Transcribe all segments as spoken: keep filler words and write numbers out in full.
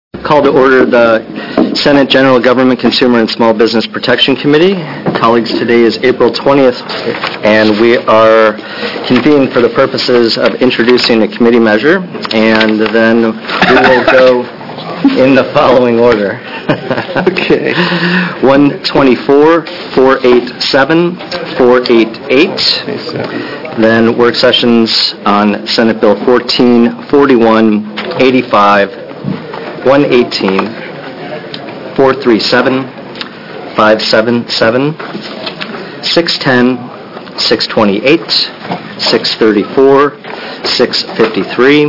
Call to order the Senate General Government, Consumer, and Small Business Protection Committee. Colleagues, today is April twentieth, and we are convened for the purposes of introducing a committee measure, and then we will go in the following order. Okay. one twenty-four, four eighty-seven, four eighty-eight. Then work sessions on Senate Bill fourteen forty-one, eighty-five, one eighteen, four thirty-seven, five seventy-seven, six ten, six twenty-eight, six thirty-four, six fifty-three.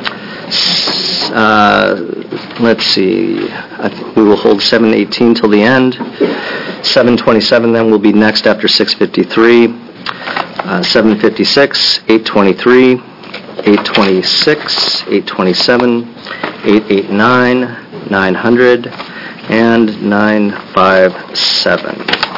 Uh, let's see, I think we will hold seven eighteen till the end. seven twenty-seven then will be next after six fifty-three. Uh, seven fifty-six, eight twenty-three, eight twenty-six, eight twenty-seven, eight eighty-nine, nine hundred, and nine fifty-seven.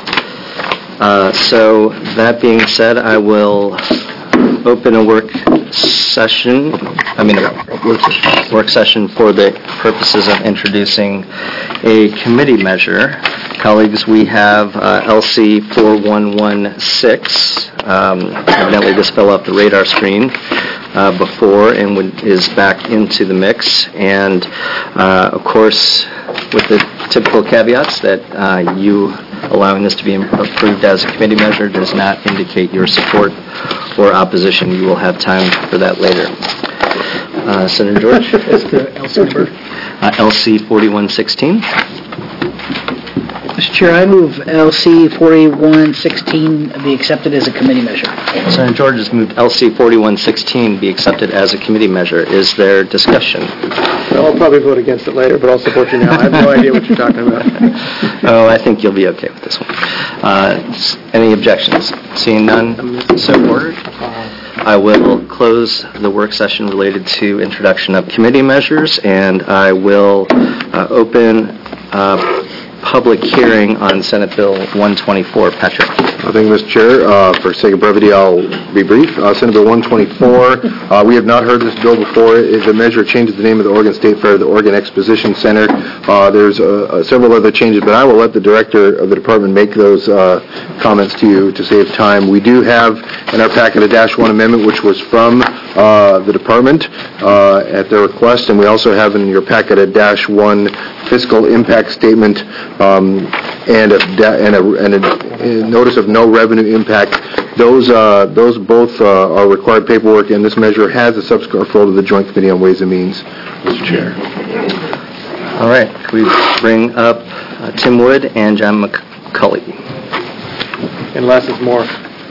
Uh, so that being said, I will open a work session, I mean a work session for the purposes of introducing a committee measure. Colleagues, we have uh, L C four one one six. Um, evidently this fell off the radar screen uh, before and would, is back into the mix. And uh, of course, with the typical caveats that uh, you allowing this to be approved as a committee measure does not indicate your support or opposition. You will have time for that later. Uh, Senator George? Is the L C number? Uh, L C forty-one sixteen. Mister Chair, I move L C forty-one sixteen be accepted as a committee measure. Senator George has moved L C forty-one sixteen be accepted as a committee measure. Is there discussion? I'll probably vote against it later, but I'll support you now. I have no idea what you're talking about. Oh, I think you'll be okay with this one. Uh, any objections? Seeing none, so ordered. I will close the work session related to introduction of committee measures, and I will uh, open uh, public hearing on Senate Bill one twenty-four. Patrick. Thank you, Mister Chair. Uh, for sake of brevity, I'll be brief. Uh, Senate Bill one twenty-four, uh, we have not heard this bill before. If the measure changes the name of the Oregon State Fair to the Oregon Exposition Center. Uh, there's uh, uh, several other changes, but I will let the director of the department make those uh, comments to you to save time. We do have in our packet a dash one amendment, which was from uh, the department uh, at their request, and we also have in your packet a dash one fiscal impact statement um, and, a, and, a, and a notice of no revenue impact. Those uh, those both uh, are required paperwork, and this measure has a subsequent referral to the Joint Committee on Ways and Means, Mister Chair. All right. Can we bring up uh, Tim Wood and John McCulley? And less is more.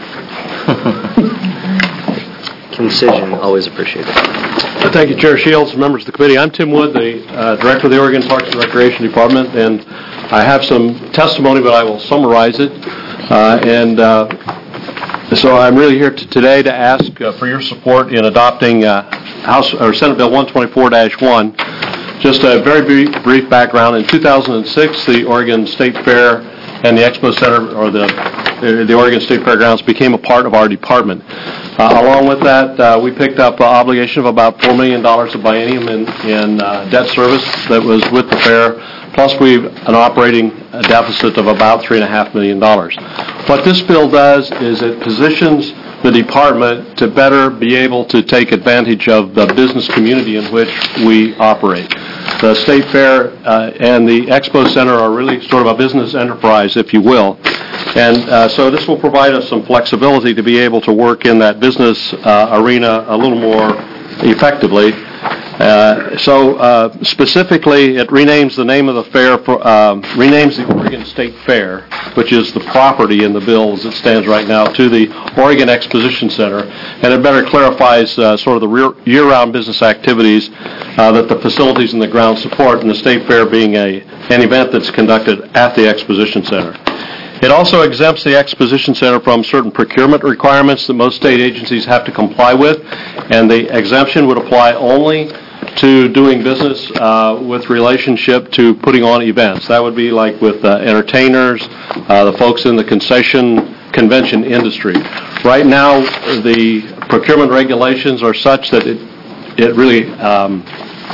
Concision, always appreciated. Thank you, Chair Shields, members of the committee. I'm Tim Wood, the uh, Director of the Oregon Parks and Recreation Department, and I have some testimony, but I will summarize it. Uh, and uh, so I'm really here to, today to ask uh, for your support in adopting uh, House or Senate Bill one twenty-four dash one. Just a very brief, brief background. In two thousand six, the Oregon State Fair and the Expo Center, or the the Oregon State Fairgrounds, became a part of our department. Uh, along with that, uh, we picked up an obligation of about four million dollars of biennium in, in uh, debt service that was with the fair, plus we've an operating deficit of about three point five million dollars. What this bill does is it positions the department to better be able to take advantage of the business community in which we operate. The State Fair uh, and the Expo Center are really sort of a business enterprise, if you will. And uh, so this will provide us some flexibility to be able to work in that business uh, arena a little more effectively. Uh, so uh, specifically, it renames the name of the fair, for, um, renames the Oregon State Fair, which is the property in the bill as it stands right now, to the Oregon Exposition Center. And it better clarifies uh, sort of the year-round business activities uh, that the facilities and the grounds support, and the State Fair being a, an event that's conducted at the Exposition Center. It also exempts the Exposition Center from certain procurement requirements that most state agencies have to comply with, and the exemption would apply only to doing business uh, with relationship to putting on events. That would be like with uh, entertainers, uh, the folks in the concession convention industry. Right now, the procurement regulations are such that it, it really um,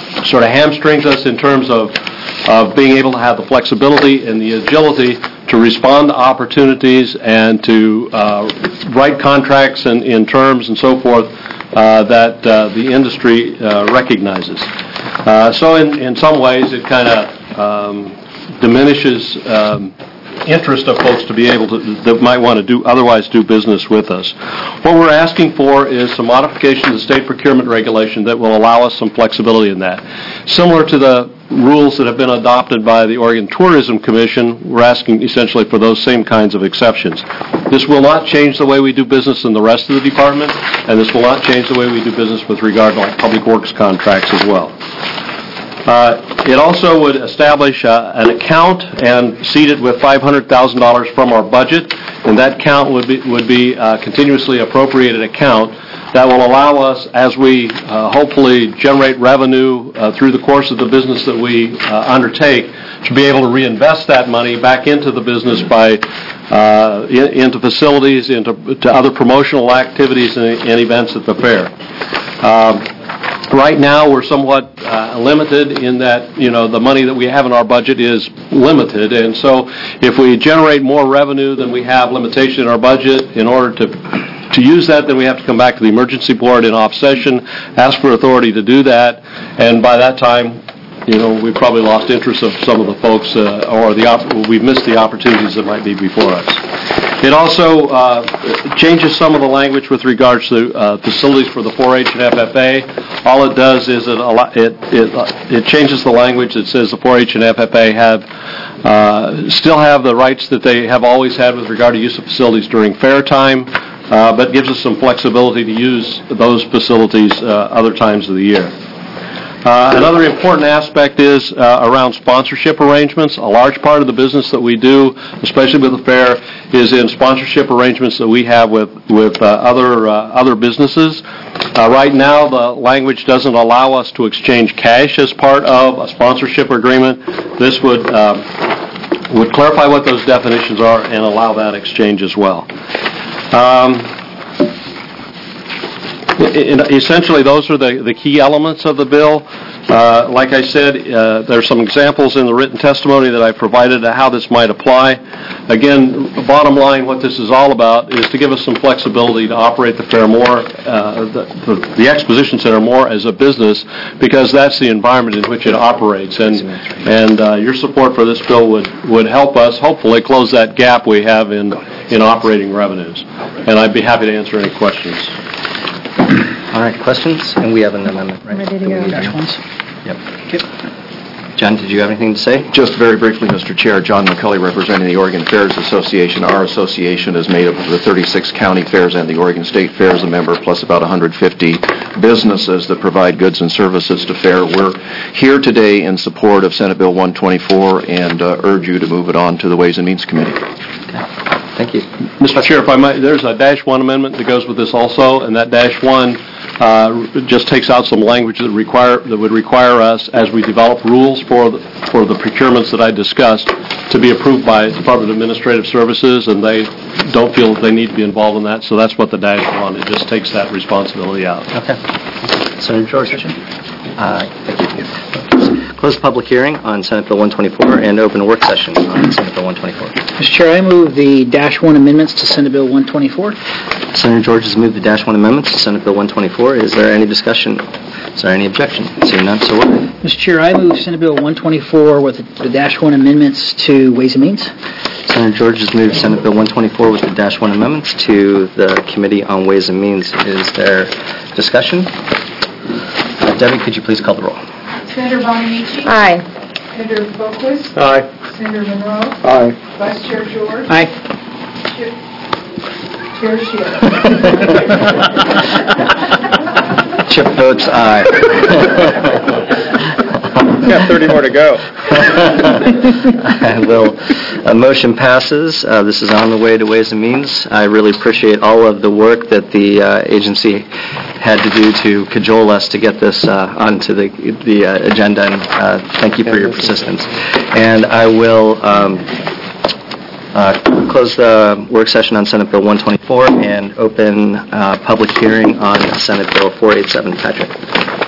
sort of hamstrings us in terms of, of being able to have the flexibility and the agility to respond to opportunities and to uh, write contracts and in terms and so forth uh, that uh, the industry uh, recognizes. Uh, so in, in some ways it kind of um, diminishes um, interest of folks to be able to, that might want to do, otherwise do business with us. What we're asking for is some modification to the state procurement regulation that will allow us some flexibility in that. Similar to the rules that have been adopted by the Oregon Tourism Commission, we're asking essentially for those same kinds of exceptions. This will not change the way we do business in the rest of the department, and this will not change the way we do business with regard to like public works contracts as well. Uh, it also would establish uh, an account and seed it with five hundred thousand dollars from our budget, and that account would be would be a continuously appropriated account that will allow us, as we uh, hopefully generate revenue uh, through the course of the business that we uh, undertake, to be able to reinvest that money back into the business by uh, in, into facilities, into to other promotional activities and, and events at the fair. Um, Right now, we're somewhat uh, limited in that, you know, the money that we have in our budget is limited, and so if we generate more revenue than we have limitation in our budget, in order to to use that, then we have to come back to the emergency board in off session, ask for authority to do that, and by that time, you know, we've probably lost interest of some of the folks, uh, or the op- we've missed the opportunities that might be before us. It also uh, changes some of the language with regards to uh, facilities for the four H and F F A. All it does is it it it, uh, it changes the language that says the four H and F F A have uh, still have the rights that they have always had with regard to use of facilities during fair time, uh, but gives us some flexibility to use those facilities uh, other times of the year. Uh, another important aspect is uh, around sponsorship arrangements. A large part of the business that we do, especially with the fair, is in sponsorship arrangements that we have with with uh, other uh, other businesses. Uh, right now, the language doesn't allow us to exchange cash as part of a sponsorship agreement. This would uh, would clarify what those definitions are and allow that exchange as well. Um, Essentially, those are the, the key elements of the bill. Uh, like I said, uh, there are some examples in the written testimony that I provided of how this might apply. Again, bottom line, what this is all about is to give us some flexibility to operate the fair more, uh, the, the, the exposition center more as a business, because that's the environment in which it operates. And and uh, your support for this bill would, would help us hopefully close that gap we have in in operating revenues. And I'd be happy to answer any questions. All right, questions? And we have an amendment, right? Ready to go. Dash ones. Yep. John, did you have anything to say? Just very briefly, Mister Chair, John McCulley representing the Oregon Fairs Association. Our association is made up of the thirty-six county fairs and the Oregon State Fair as a member, plus about one hundred fifty businesses that provide goods and services to fair. We're here today in support of Senate Bill one twenty-four and uh, urge you to move it on to the Ways and Means Committee. Okay. Thank you. Mister Chair, if I might, there's a dash one amendment that goes with this also, and that dash one uh, just takes out some language that require that would require us, as we develop rules for the, for the procurements that I discussed, to be approved by Department of Administrative Services, and they don't feel that they need to be involved in that, so that's what the dash one, it just takes that responsibility out. Okay. Senator George. Uh, thank you. Close public hearing on Senate Bill one twenty-four and open a work session on Senate Bill one twenty-four. Mister Chair, I move the dash one amendments to Senate Bill one twenty-four. Senator George has moved the dash one amendments to Senate Bill one twenty-four. Is there any discussion? Is there any objection? Seeing none, so ordered. Mister Chair, I move Senate Bill one twenty-four with the dash one amendments to Ways and Means. Senator George has moved Senate Bill one twenty-four with the dash one amendments to the Committee on Ways and Means. Is there discussion? Uh, Debbie, could you please call the roll? Senator Bonamici? Aye. Senator Boquist? Aye. Senator Monroe? Aye. Vice Chair George? Aye. Chair Shields? Chip votes aye. We've got thirty more to go. I will. A motion passes. Uh, this is on the way to Ways and Means. I really appreciate all of the work that the uh, agency had to do to cajole us to get this uh, onto the the uh, agenda, and uh, thank you for your persistence. And I will um, uh, close the work session on Senate Bill one twenty-four and open uh, public hearing on Senate Bill four eighty-seven. Patrick.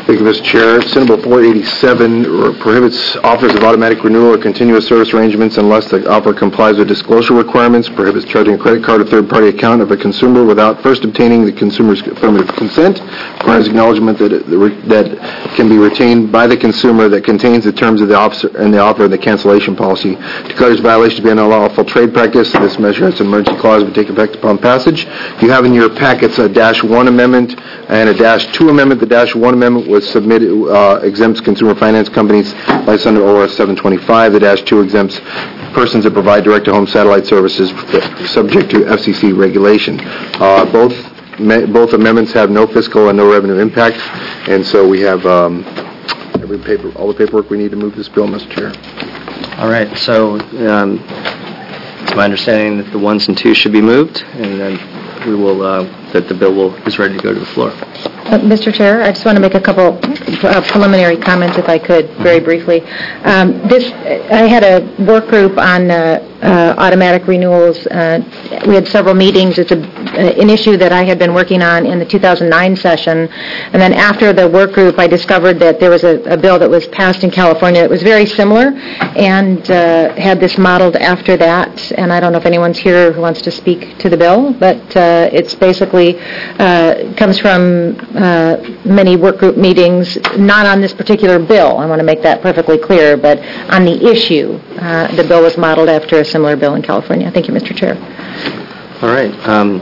Thank you, Mister Chair. Senate Bill four eighty-seven prohibits offers of automatic renewal or continuous service arrangements unless the offer complies with disclosure requirements, prohibits charging a credit card or third-party account of a consumer without first obtaining the consumer's affirmative consent, requires acknowledgement that it, that can be retained by the consumer that contains the terms of the officer and the offer of the cancellation policy, declares violation to be an unlawful trade practice. This measure has an emergency clause would take effect upon passage. You have in your packets a dash one amendment and a dash two amendment. The dash one amendment was submitted, uh, exempts consumer finance companies by Senate O R seven twenty-five. The dash two exempts persons that provide direct-to-home satellite services subject to F C C regulation. Uh, both me, both amendments have no fiscal and no revenue impact, and so we have um, every paper, all the paperwork we need to move this bill, Mister Chair. All right, so um, it's my understanding that the ones and twos should be moved, and then we will, uh, that the bill will, is ready to go to the floor. Uh, Mister Chair, I just want to make a couple uh, preliminary comments, if I could, very briefly. Um, this, I had a work group on uh, uh, automatic renewals. Uh, we had several meetings. It's a, uh, an issue that I had been working on in the two thousand nine session, and then after the work group, I discovered that there was a, a bill that was passed in California that was very similar, and uh, had this modeled after that. And I don't know if anyone's here who wants to speak to the bill, but uh, it's basically uh, comes from Uh, many work group meetings, not on this particular bill. I want to make that perfectly clear, but on the issue, uh, the bill was modeled after a similar bill in California. Thank you, Mister Chair. All right. Um,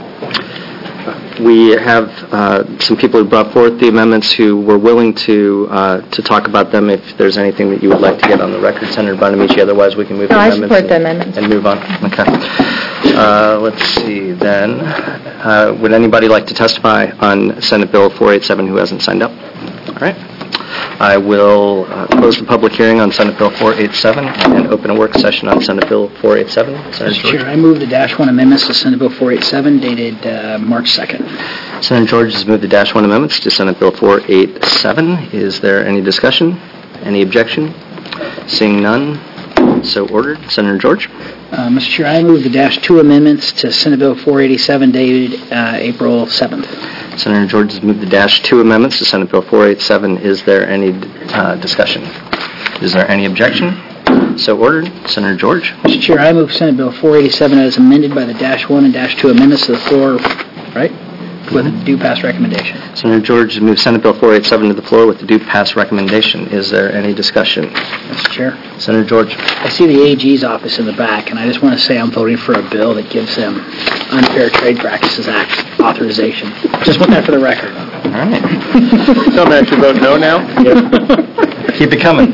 we have uh, some people who brought forth the amendments who were willing to uh, to talk about them. If there's anything that you would like to get on the record, Senator Bonamici, otherwise we can move No, the I amendments, support the and, amendments. and move on. Okay. Uh, let's see then. Uh, would anybody like to testify on Senate Bill four eighty-seven who hasn't signed up? All right. I will uh, close the public hearing on Senate Bill four eighty-seven and open a work session on Senate Bill four eighty-seven. Senator Mister George. Chair, I move the dash one amendments to Senate Bill four eighty-seven dated uh, March second. Senator George has moved the dash one amendments to Senate Bill four eighty-seven. Is there any discussion? Any objection? Seeing none, so ordered. Senator George. Uh, Mister Chair, I move the dash two amendments to Senate Bill four eighty-seven dated uh, April seventh. Senator George has moved the dash two amendments to Senate Bill four eighty-seven. Is there any uh, discussion? Is there any objection? So ordered. Senator George. Mister Chair, I move Senate Bill four eighty-seven as amended by the dash one and dash two amendments to the floor, right, with a due pass recommendation. Senator George has moved Senate Bill four eighty-seven to the floor with the due pass recommendation. Is there any discussion? Mister Chair, Senator George. I see the A G's office in the back, and I just want to say I'm voting for a bill that gives them Unfair Trade Practices Act authorization. Just want that for the record. All right. So I'm actually voting no now? Keep it coming.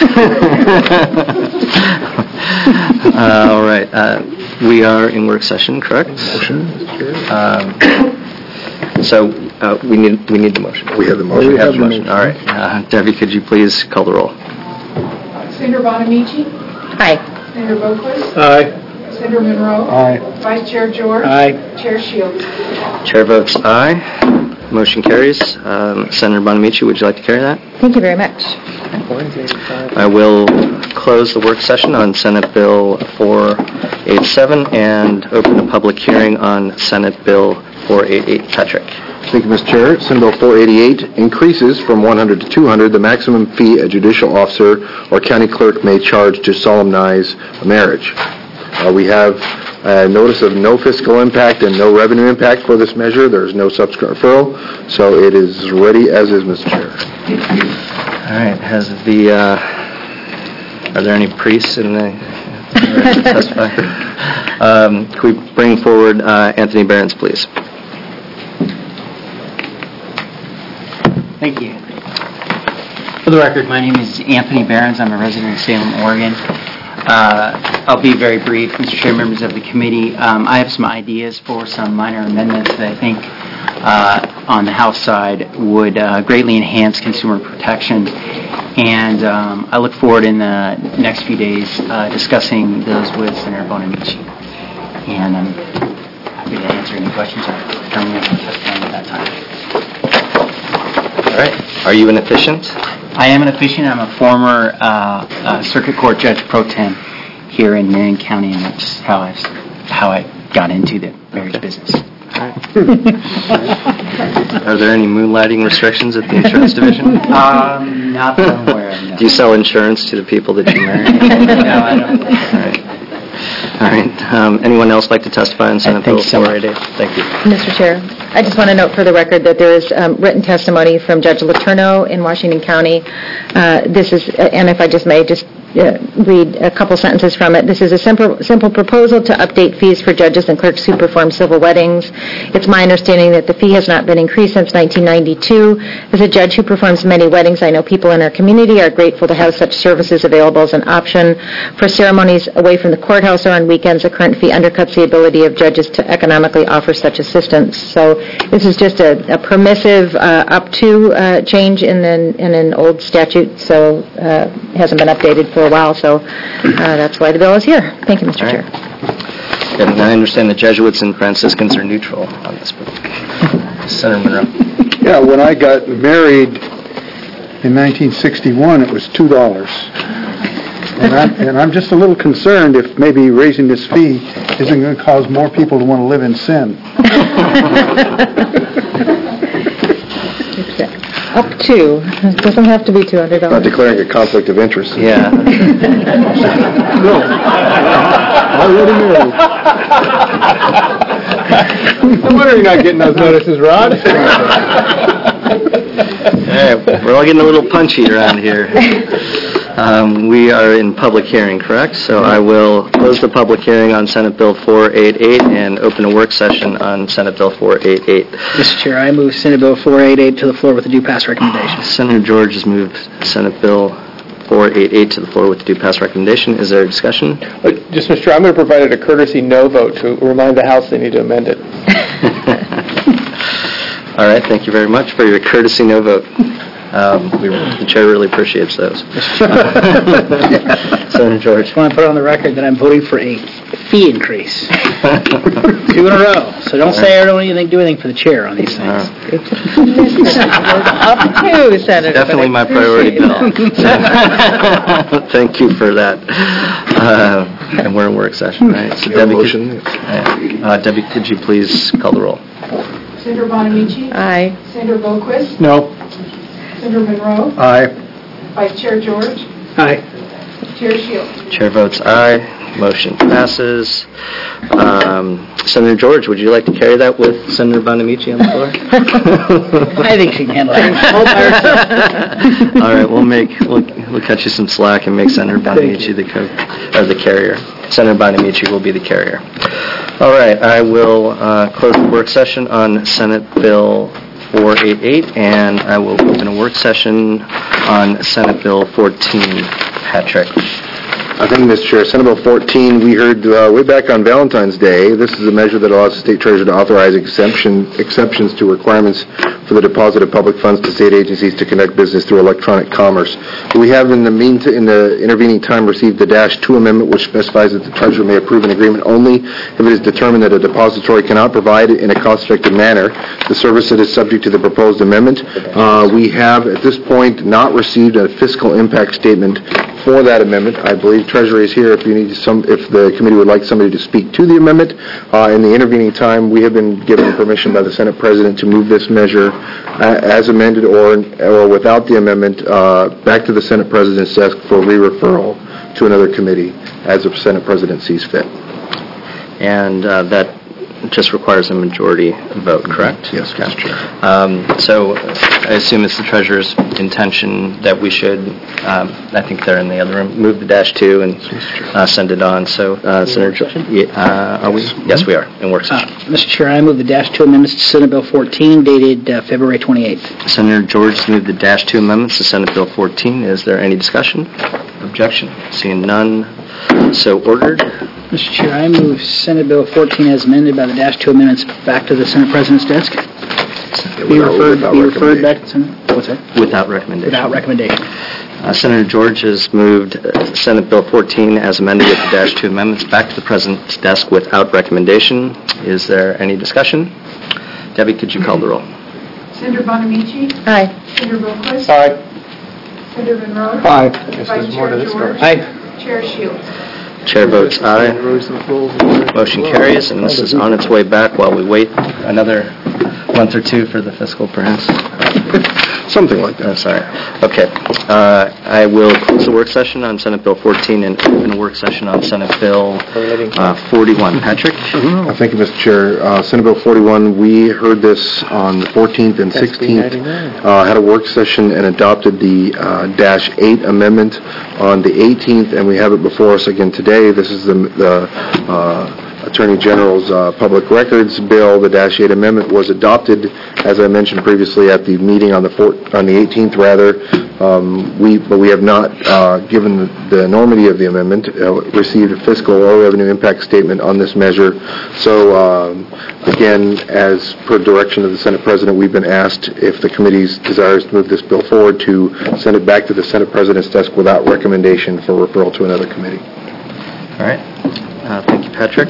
uh, all right. Uh, we are in work session, correct? Motion. Um, so uh, we need we need the motion. We have the motion. We have the motion. All right. Uh, Debbie, could you please call the roll? Senator Bonamici? Aye. Senator Boquist? Aye. Senator Monroe? Aye. Vice Chair George? Aye. Chair Shields? Chair votes aye. Motion carries. Um, Senator Bonamici, would you like to carry that? Thank you very much. I will close the work session on Senate Bill four eighty-seven and open a public hearing on Senate Bill four eighty-eight. Patrick. Thank you, Mister Chair. Senate Bill four eighty-eight increases from one hundred to two hundred the maximum fee a judicial officer or county clerk may charge to solemnize a marriage. Uh, we have a notice of no fiscal impact and no revenue impact for this measure. There's no subsequent referral, so it is ready as is, Mister Chair. All right. Has the uh, are there any priests in the to testify? Um, can we bring forward uh, Anthony Behrens, please? Thank you. For the record, my name is Anthony Behrens. I'm a resident of Salem, Oregon. Uh, I'll be very brief, Mister Chair, members of the committee. Um, I have some ideas for some minor amendments that I think uh, on the House side would uh, greatly enhance consumer protection. And um, I look forward in the next few days uh, discussing those with Senator Bonamici. And I'm happy to answer any questions or determine testimony at that time. All right. Are you an officiant? I am an officiant. I'm a former uh, uh, circuit court judge pro tem here in Marion County, and that's how I how I got into the marriage business. Are there any moonlighting restrictions at the insurance division? Um, not that I'm aware of, no. Do you sell insurance to the people that you marry? No, I don't. All right. All right. Um, Anyone else like to testify on Senate think Bill so. four eighty-eight? Thank you. Mister Chair, I just want to note for the record that there is um, written testimony from Judge Letourneau in Washington County. Uh, This is, and if I just may, just uh, read a couple sentences from it. This is a simple, simple proposal to update fees for judges and clerks who perform civil weddings. It's my understanding that the fee has not been increased since nineteen ninety-two. As a judge who performs many weddings, I know people in our community are grateful to have such services available as an option. For ceremonies away from the courthouse or on weekends, the current fee undercuts the ability of judges to economically offer such assistance. So this is just a, a permissive uh, up to uh, change in an, in an old statute, so uh, hasn't been updated for a while, so uh, that's why the bill is here. Thank you, Mister All Chair. right. And I understand the Jesuits and Franciscans are neutral on this bill. Senator Monroe. Yeah, when I got married in nineteen sixty-one, it was two dollars. And I'm, and I'm just a little concerned if maybe raising this fee isn't going to cause more people to want to live in sin. Up to. It doesn't have to be two hundred dollars. Not declaring a conflict of interest. Yeah. No. Already married. No wonder you're not getting those notices, Rod. All right. We're all getting a little punchy around here. Um, We are in public hearing, correct? So I will close the public hearing on Senate Bill four eighty-eight and open a work session on Senate Bill four eighty-eight. Mister Chair, I move Senate Bill four eighty-eight to the floor with a due pass recommendation. Senator George has moved Senate Bill four eighty-eight to the floor with the due pass recommendation. Is there a discussion? But just, Mister Chair, I'm going to provide it a courtesy no vote to remind the House they need to amend it. All right, thank you very much for your courtesy no vote. Um, we, the chair really appreciates those. Senator George. I want to put on the record that I'm voting for a fee increase. Two in a row. So don't say I don't anything, do anything for the chair on these things. Up to, Senator. Definitely my priority bill. Thank you for that. Uh, and we're in work session, right? So You have a Debbie, motion? Could, uh, Debbie, could you please call the roll? Senator Bonamici? Aye. Senator Boquist? No. Senator Monroe? Aye. Vice Chair George? Aye. Chair Shields? Chair votes aye. Motion passes. Um, Senator George, would you like to carry that with Senator Bonamici on the floor? I think she can handle it. All by herself. All right, we'll make we'll, we'll cut you some slack and make Senator Bonamici the co or the carrier. Senator Bonamici will be the carrier. All right, I will uh, close the work session on Senate Bill four eighty-eight, and I will open a work session on Senate Bill fourteen. Patrick. I thank you, Mister Chair. Senate Bill fourteen, we heard uh, way back on Valentine's Day. This is a measure that allows the state treasurer to authorize exemption, exceptions to requirements for the deposit of public funds to state agencies to conduct business through electronic commerce. We have in the mean in the intervening time received the Dash two amendment, which specifies that the treasurer may approve an agreement only if it is determined that a depository cannot provide in a cost-effective manner the service that is subject to the proposed amendment. Uh, we have at this point not received a fiscal impact statement for that amendment. I believe Treasury is here if you need some, if the committee would like somebody to speak to the amendment. Uh, in the intervening time, we have been given permission by the Senate President to move this measure uh, as amended or or without the amendment uh, back to the Senate President's desk for re-referral to another committee as the Senate President sees fit. And uh, that just requires a majority vote, correct? Yes, Mister Chair. Um, so I assume it's the treasurer's intention that we should, um, I think they're in the other room, move the dash two and uh, send it on. So, uh, Senator, yeah, uh, are we? Yes, we are in work session. Uh, Mister Chair, I move the dash two amendments to Senate Bill fourteen dated uh, February twenty-eighth. Senator George has moved the dash two amendments to Senate Bill fourteen. Is there any discussion? Objection? Seeing none, so ordered. Mister Chair, I move Senate Bill fourteen as amended by the dash two amendments back to the Senate President's desk. Be Without- referred, without be referred recommendation. back to Senate. What's that? Without recommendation. Without recommendation. Uh, Senator George has moved uh, Senate Bill fourteen as amended with the dash two amendments back to the President's desk without recommendation. Is there any discussion? Debbie, could you call the roll? Senator Bonamici? Aye. Senator Boquist? Aye. Senator Monroe? Aye. Guess Vice there's more to Chair this George? story. Aye. Chair Shields? Chair votes aye. Motion carries, and this is on its way back while we wait another month or two for the fiscal, perhaps. Something like that. Oh, sorry. Okay. Uh, I will close the work session on Senate Bill fourteen and open a work session on Senate Bill uh, forty-one. Patrick? Uh, Thank you, Mister Chair. Uh, Senate Bill forty-one, we heard this on the fourteenth and sixteenth, uh, had a work session and adopted the uh, Dash eight amendment on the eighteenth, and we have it before us again today. This is the, the uh, Attorney General's uh, Public Records Bill. The Dash eight Amendment was adopted, as I mentioned previously, at the meeting on the four, on the eighteenth, rather. Um, we, but we have not uh, given the, the enormity of the amendment, uh, received a fiscal or revenue impact statement on this measure. So, um, again, as per direction of the Senate President, we've been asked if the committee's desires to move this bill forward to send it back to the Senate President's desk without recommendation for referral to another committee. All right. Uh, Thank you, Patrick.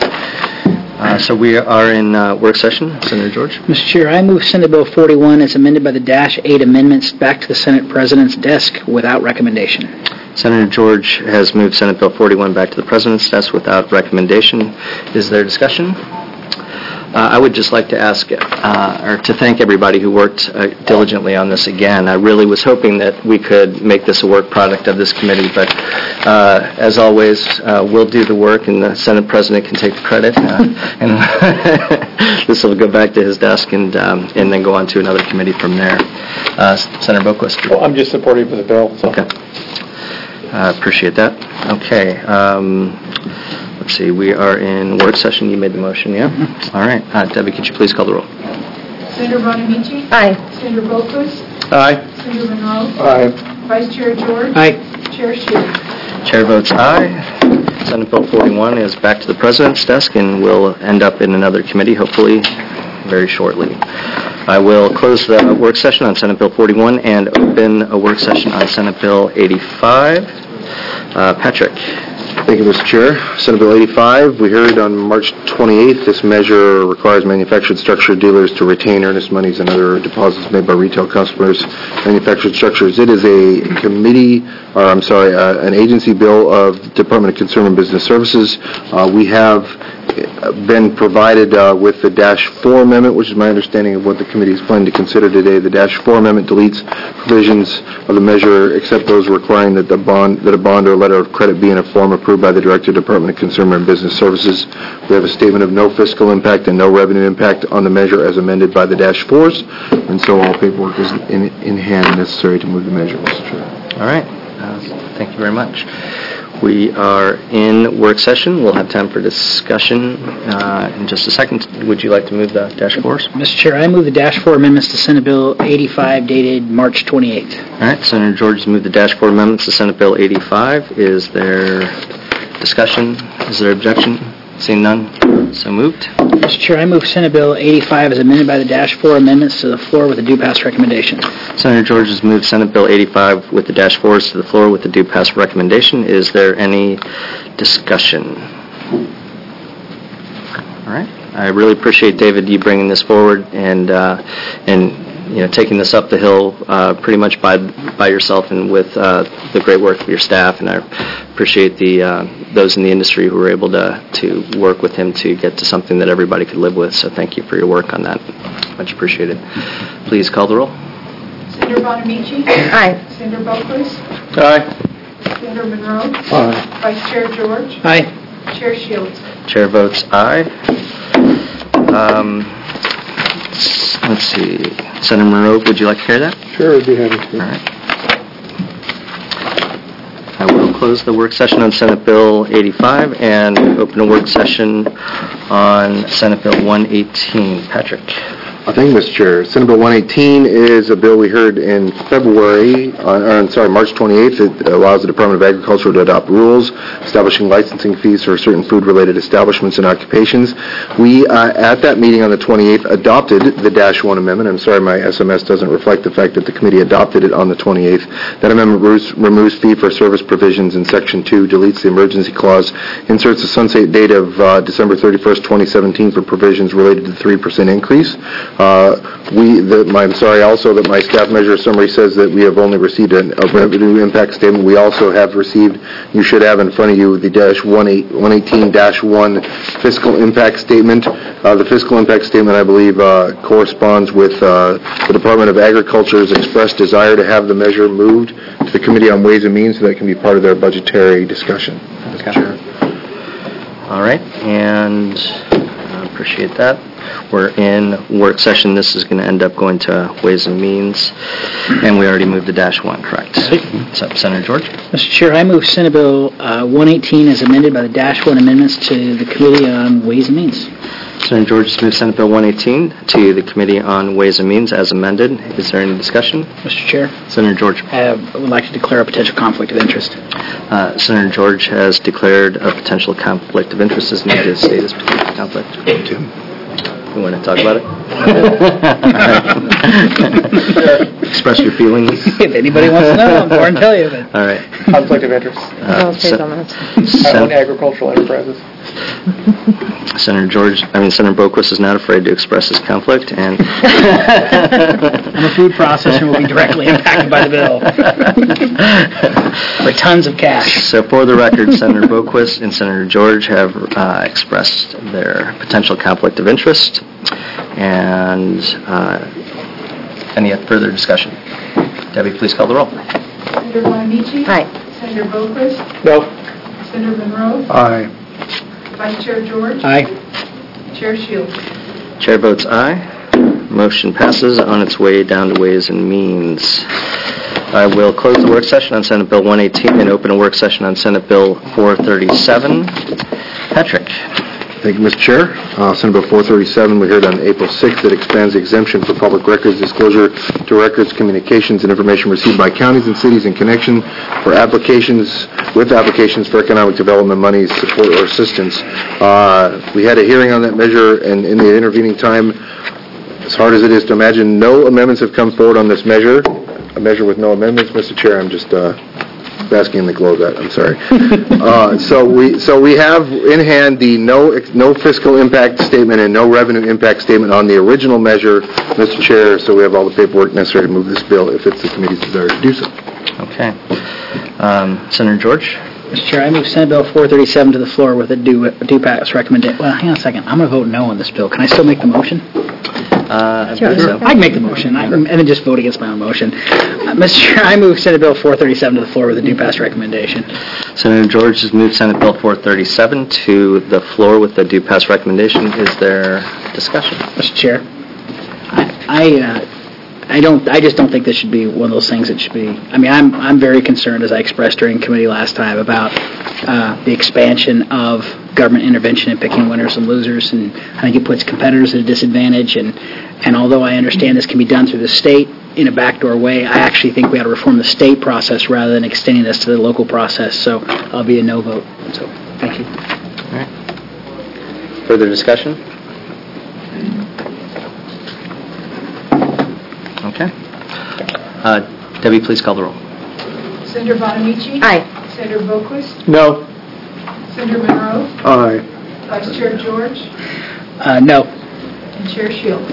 Uh, So we are in uh, work session. Senator George? Mister Chair, I move Senate Bill forty-one as amended by the Dash eight amendments back to the Senate President's desk without recommendation. Senator George has moved Senate Bill forty-one back to the President's desk without recommendation. Is there discussion? Uh, I would just like to ask, uh, or to thank everybody who worked uh, diligently on this again. I really was hoping that we could make this a work product of this committee, but uh, as always, uh, we'll do the work and the Senate President can take the credit. Uh, and this will go back to his desk and um, and then go on to another committee from there. Uh, Senator Boquist? Well, I'm just supportive of the bill. So. Okay. I uh, appreciate that. Okay. Um, Let's see, we are in work session. You made the motion, yeah? Mm-hmm. All right. Uh, Debbie, could you please call the roll? Senator Bonamici? Aye. Senator Boquist? Aye. Senator Monroe? Aye. Vice Chair George? Aye. Chair Shields? Chair votes aye. Senate Bill forty-one is back to the President's desk and will end up in another committee, hopefully very shortly. I will close the work session on Senate Bill forty-one and open a work session on Senate Bill eighty-five. Uh, Patrick? Thank you, Mister Chair. Senate Bill eighty-five, we heard on March twenty-eighth, this measure requires manufactured structure dealers to retain earnest monies and other deposits made by retail customers. Manufactured structures, it is a committee, or I'm sorry, uh, an agency bill of Department of Consumer and Business Services. Uh, we have been provided uh, with the Dash four Amendment, which is my understanding of what the committee is planning to consider today. The Dash four Amendment deletes provisions of the measure except those requiring that the bond, that a bond or letter of credit be in a form approved by the Director of Department of Consumer and Business Services. We have a statement of no fiscal impact and no revenue impact on the measure as amended by the Dash fours, and so all paperwork is in, in hand necessary to move the measure, Mister Chair. All right. Uh, thank you very much. We are in work session. We'll have time for discussion uh, in just a second. Would you like to move the Dash fours? Mister Chair, I move the Dash four amendments to Senate Bill eighty-five dated March twenty-eighth. All right. Senator George has moved the Dash four amendments to Senate Bill eighty-five. Is there discussion? Is there objection? Seeing none, so moved. Mister Chair, I move Senate Bill eighty-five as amended by the Dash four amendments to the floor with a due pass recommendation. Senator George has moved Senate Bill eighty-five with the Dash fours to the floor with the due pass recommendation. Is there any discussion? All right. I really appreciate, David, you bringing this forward and uh, and you know taking this up the hill uh, pretty much by by yourself and with uh, the great work of your staff. And I appreciate the uh, those in the industry who were able to to work with him to get to something that everybody could live with. So thank you for your work on that. Much appreciated. Please call the roll. Senator Bonamici? Aye. Senator Boquist? Aye. Senator Monroe? Aye. Vice Chair George? Aye. Chair Shields? Chair votes aye. Um, let's see. Senator Monroe, would you like to carry that? Sure, I'd be happy to. All right. I will close the work session on Senate Bill eighty-five and open a work session on Senate Bill one eighteen. Patrick. Uh, Thank you, Mister Chair. Senate Bill one eighteen is a bill we heard in February, on, or, I'm sorry, March twenty-eighth. It allows the Department of Agriculture to adopt rules establishing licensing fees for certain food-related establishments and occupations. We, uh, at that meeting on the twenty-eighth, adopted the Dash one Amendment. I'm sorry, my S M S doesn't reflect the fact that the committee adopted it on the twenty-eighth. That amendment removes, removes fee-for-service provisions in Section two, deletes the emergency clause, inserts a sunset date of uh, December thirty-first, twenty seventeen for provisions related to the three percent increase. Uh, We, the- my- I'm sorry also that my staff measure summary says that we have only received an- a revenue impact statement. We also have received, you should have in front of you, the dash one eighteen dash one fiscal impact statement. Uh, The fiscal impact statement, I believe, uh, corresponds with uh, the Department of Agriculture's expressed desire to have the measure moved to the Committee on Ways and Means so that can be part of their budgetary discussion. Mister Chair. All right, and I appreciate that. We're in work session. This is going to end up going to Ways and Means, and we already moved to dash one, correct? So, Senator George? Mister Chair, I move Senate Bill uh, one eighteen as amended by the dash one amendments to the Committee on Ways and Means. Senator George has moved Senate Bill one eighteen to the Committee on Ways and Means as amended. Is there any discussion? Mister Chair, Senator George? I have- would like to declare a potential conflict of interest. Uh, Senator George has declared a potential conflict of interest. Is needed to state his potential conflict. Tim? You want to talk about it? Express your feelings. If anybody wants to know, I'm born to tell you. But All right. Conflict of interest. Uh, I'll say Sen- comments. I own Sen- agricultural enterprises. Senator George, I mean, Senator Boquist is not afraid to express his conflict, and I'm a food processor and will be directly impacted by the bill. For tons of cash. so for the record, Senator Boquist and Senator George have uh, expressed their potential conflict of interest, and uh, any further discussion? Debbie, please call the roll. Senator Bonamici? Aye. Senator Boquist? No. Senator Monroe? Aye. Vice Chair George? Aye. Chair Shields? Chair votes aye. Motion passes on its way down to Ways and Means. I will close the work session on Senate Bill one eighteen and open a work session on Senate Bill four thirty-seven. Patrick? Thank you, Mister Chair. Uh, Senate Bill four thirty-seven, we heard on April sixth, that expands the exemption for public records disclosure to records, communications, and information received by counties and cities in connection for applications, with applications for economic development monies, support, or assistance. Uh, We had a hearing on that measure, and in the intervening time, as hard as it is to imagine, no amendments have come forward on this measure. A measure with no amendments, Mister Chair, I'm just uh, basking in the glow of that, I'm sorry. Uh, So we so we have in hand the no no fiscal impact statement and no revenue impact statement on the original measure, Mister Chair, so we have all the paperwork necessary to move this bill if it's the committee's desire to do so. Okay. Um, Senator George? Mister Chair, I move Senate Bill four thirty-seven to the floor with a due, a due pass recommendation. Well, hang on a second. I'm going to vote no on this bill. Can I still make the motion? Uh, I Sure. believe so. I can make the motion, I, and then just vote against my own motion. Uh, Mister Chair, I move Senate Bill four thirty-seven to the floor with a due pass recommendation. Senator George has moved Senate Bill four thirty-seven to the floor with the due pass recommendation. Is there discussion? Mister Chair, I, I, uh, I don't, I just don't think this should be one of those things that should be, I mean, I'm, I'm very concerned, as I expressed during committee last time, about uh, the expansion of government intervention in picking winners and losers, and I think it puts competitors at a disadvantage, and, and although I understand this can be done through the state in a backdoor way, I actually think we ought to reform the state process rather than extending this to the local process, so I'll be a no vote. So, thank you. All right. Further discussion? Okay. Uh, Debbie, please call the roll. Senator Bonamici? Aye. Senator Boquist? No. Senator Monroe? Aye. Vice Chair George? Uh, no. And Chair Shields?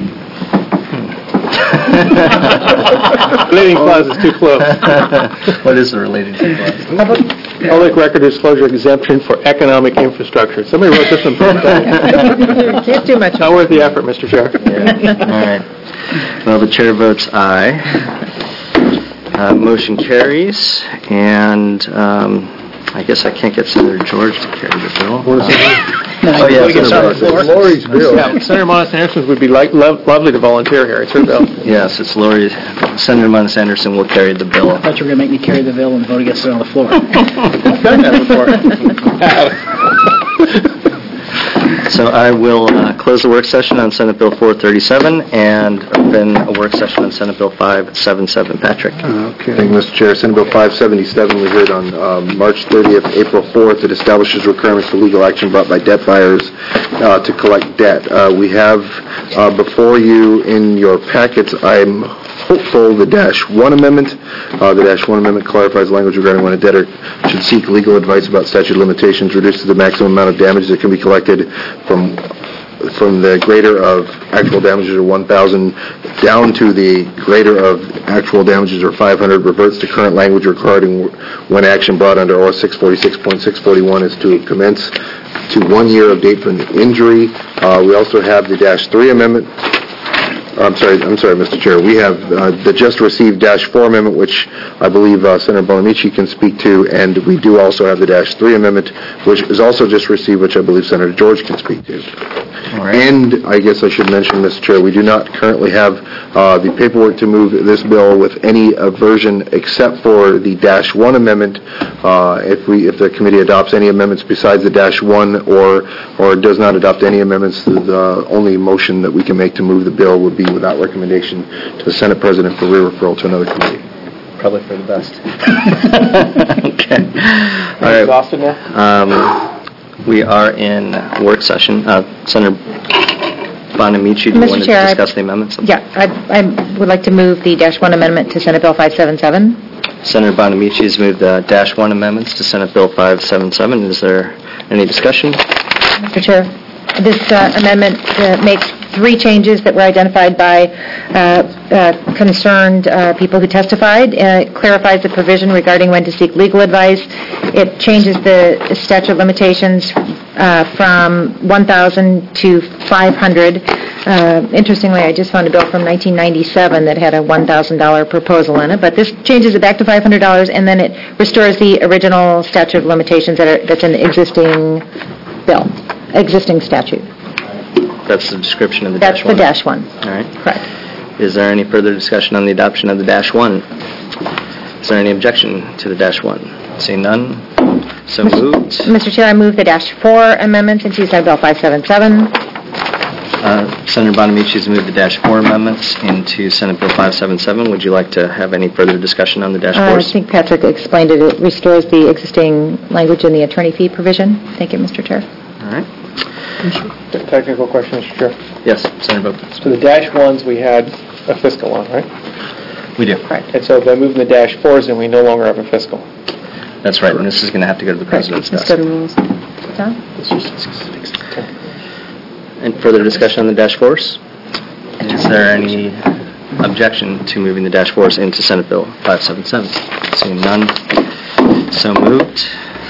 Relating clause is too close. What is the related to clause? Public record disclosure exemption for economic infrastructure. Somebody wrote this one. Can't do much. Not worth the effort, Mister Chair. All right. Well, the chair votes aye. Uh, Motion carries, and um, I guess I can't get Senator George to carry the bill. No, Oh, yeah, we can start on the floor. Lori's bill. Yeah, Senator Monis Anderson would be like, lo- lovely to volunteer here. It's her bill. Yes, it's Lori. Senator Monis Anderson will carry the bill. I thought you were going to make me carry the bill and vote against it on the floor. I've done that before. So I will uh, close the work session on Senate Bill four thirty-seven and open a work session on Senate Bill five seventy-seven. Patrick? Okay. Thank you, Mister Chair. Senate Bill five seventy-seven, we heard on um, March thirtieth, April fourth, it establishes requirements for legal action brought by debt buyers uh, to collect debt. Uh, We have uh, before you in your packets, I'm hopeful, the dash one amendment. Uh, The dash one amendment clarifies language regarding when a debtor should seek legal advice about statute of limitations, reduces the maximum amount of damage that can be collected from from the greater of actual damages of one thousand down to the greater of actual damages or five hundred reverts to current language regarding when action brought under O S six forty-six point six forty-one is to commence to one year of date from the injury. Uh, we also have the dash three amendment. I'm sorry, I'm sorry, Mister Chair. We have uh, the just received dash four amendment, which I believe uh, Senator Bonamici can speak to, and we do also have the dash three amendment, which is also just received, which I believe Senator George can speak to. All right. And I guess I should mention, Mister Chair, we do not currently have uh, the paperwork to move this bill with any aversion except for the dash one amendment. Uh, if we, if the committee adopts any amendments besides the dash one, or or does not adopt any amendments, the only motion that we can make to move the bill would be without recommendation to the Senate President for re-referral to another committee. Probably for the best. Okay. All right. Exhausted now? Um, we are in work session. Uh, Senator Bonamici, do you Mister want to Chair, I- discuss the amendments? Yeah, I I would like to move the dash one amendment to Senate Bill five seventy-seven. Senator Bonamici has moved the dash one amendments to Senate Bill five seventy-seven. Is there any discussion? Mister Chair, this uh, amendment uh, makes three changes that were identified by uh, uh, concerned uh, people who testified. Uh, It clarifies the provision regarding when to seek legal advice. It changes the statute of limitations uh, from one thousand to five hundred. Uh, Interestingly, I just found a bill from nineteen ninety-seven that had a one thousand dollars proposal in it, but this changes it back to five hundred dollars, and then it restores the original statute of limitations that are, that's in the existing bill, existing statute. That's the description of the That's dash the one? dash one. All right. Correct. Is there any further discussion on the adoption of the dash one? Is there any objection to the dash one? Seeing none, so moved. Mister Chair, I move the dash four amendments into Senate Bill five seventy-seven. Uh, Senator Bonamici has moved the dash four amendments into Senate Bill five seventy-seven. Would you like to have any further discussion on the dash Uh, I fours? think Patrick explained it. It restores the existing language in the attorney fee provision. Thank you, Mister Chair. All right. Technical question, Mister Chair. Yes, Senator Bope. So the dash ones, we had a fiscal on, right? We do. Correct. And so by moving the dash fours, then we no longer have a fiscal. That's right, and this is going to have to go to the President's Let's desk. go to rules. Tom? And further discussion on the dash fours? Is there any objection to moving the dash fours into Senate Bill five seventy-seven? Seeing none, so moved.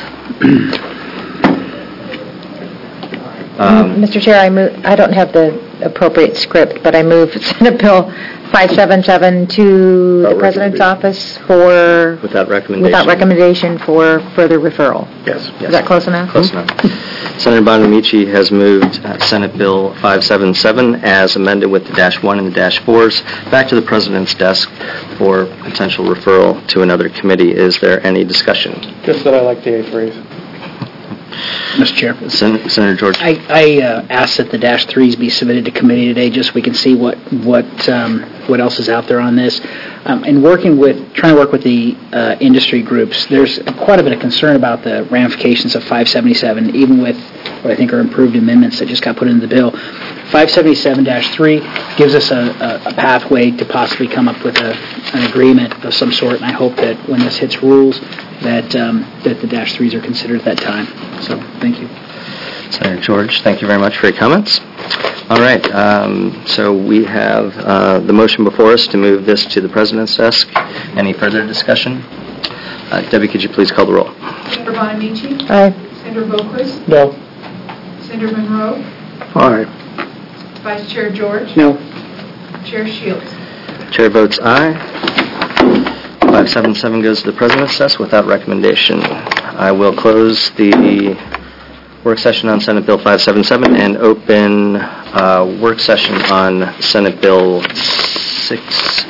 Um, Mister Chair, I move, I don't have the appropriate script, but I move Senate Bill five seventy-seven to the Without President's recommendation. office for, Without recommendation? without recommendation for further referral. Yes. Is that close enough? Close enough. Senator Bonamici has moved uh, Senate Bill five seventy-seven as amended with the dash one and the dash fours back to the President's desk for potential referral to another committee. Is there any discussion? Just that I like the A threes. Mister Chair. Sen- Senator George? I, I uh, asked that the dash threes be submitted to committee today, just so we can see what what um, what else is out there on this. Um, and working with, trying to work with the uh, industry groups, there's quite a bit of concern about the ramifications of five seventy-seven, even with what I think are improved amendments that just got put into the bill. five seventy-seven dash three gives us a, a, a pathway to possibly come up with a, an agreement of some sort, and I hope that when this hits rules, that um, that the dash threes are considered at that time. So, thank you. Senator George, thank you very much for your comments. All right, um, so we have uh, the motion before us to move this to the President's desk. Any further discussion? Uh, Debbie, could you please call the roll? Senator Bonamici? Aye. Senator Boquist? No. Senator Monroe? Aye. Vice Chair George? No. Chair Shields? Chair votes aye. five seventy-seven goes to the President's desk without recommendation. I will close the work session on Senate Bill five seventy-seven and open uh, work session on Senate Bill six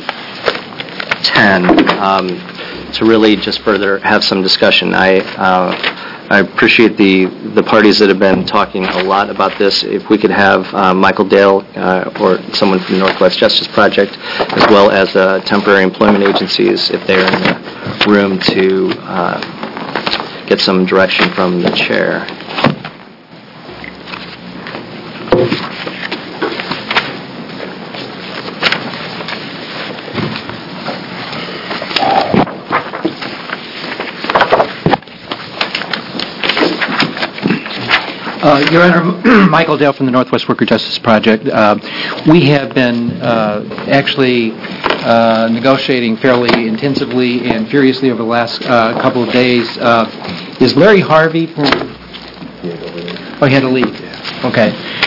ten um, to really just further have some discussion. I uh, I appreciate the, the parties that have been talking a lot about this. If we could have uh, Michael Dale uh, or someone from the Northwest Justice Project, as well as uh, temporary employment agencies, if they're in the room, to uh, get some direction from the chair. Uh, Your Honor, Michael Dale from the Northwest Worker Justice Project. Uh, we have been uh, actually uh, negotiating fairly intensively and furiously over the last uh, couple of days. Uh, is Larry Harvey... Oh, he had to leave. Okay.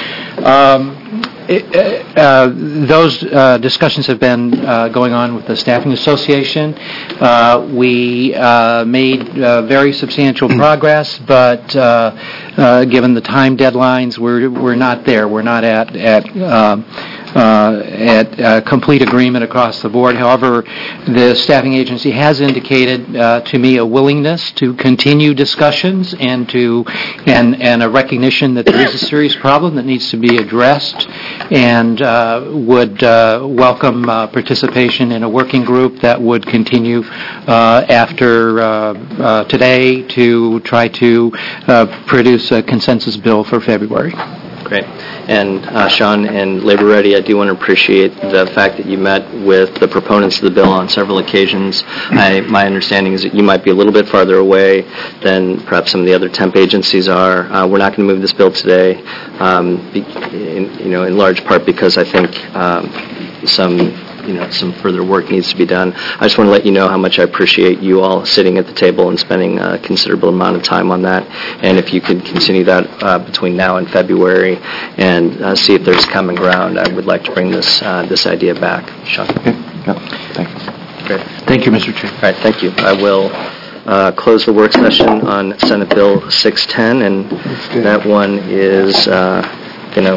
Um, It, uh, those uh, discussions have been uh, going on with the Staffing Association. Uh, we uh, made uh, very substantial progress, but uh, uh, given the time deadlines, we're we're not there. We're not at at uh, uh, at uh, complete agreement across the board. However, the staffing agency has indicated uh, to me a willingness to continue discussions and to and and a recognition that there is a serious problem that needs to be addressed, and uh, would uh, welcome uh, participation in a working group that would continue uh, after uh, uh, today to try to uh, produce a consensus bill for February. Great. And uh, Sean and Labor Ready, I do want to appreciate the fact that you met with the proponents of the bill on several occasions. I, my understanding is that you might be a little bit farther away than perhaps some of the other temp agencies are. Uh, we're not going to move this bill today, um, be, in, you know, in large part because I think um, some you know, some further work needs to be done. I just want to let you know how much I appreciate you all sitting at the table and spending a considerable amount of time on that. And if you could continue that uh, between now and February and uh, see if there's common ground, I would like to bring this uh, this idea back. Sean. Okay. Yeah. Thank you. Great. Thank you, Mister Chair. All right, thank you. I will uh, close the work session on Senate Bill six ten, and that one is, uh, you know,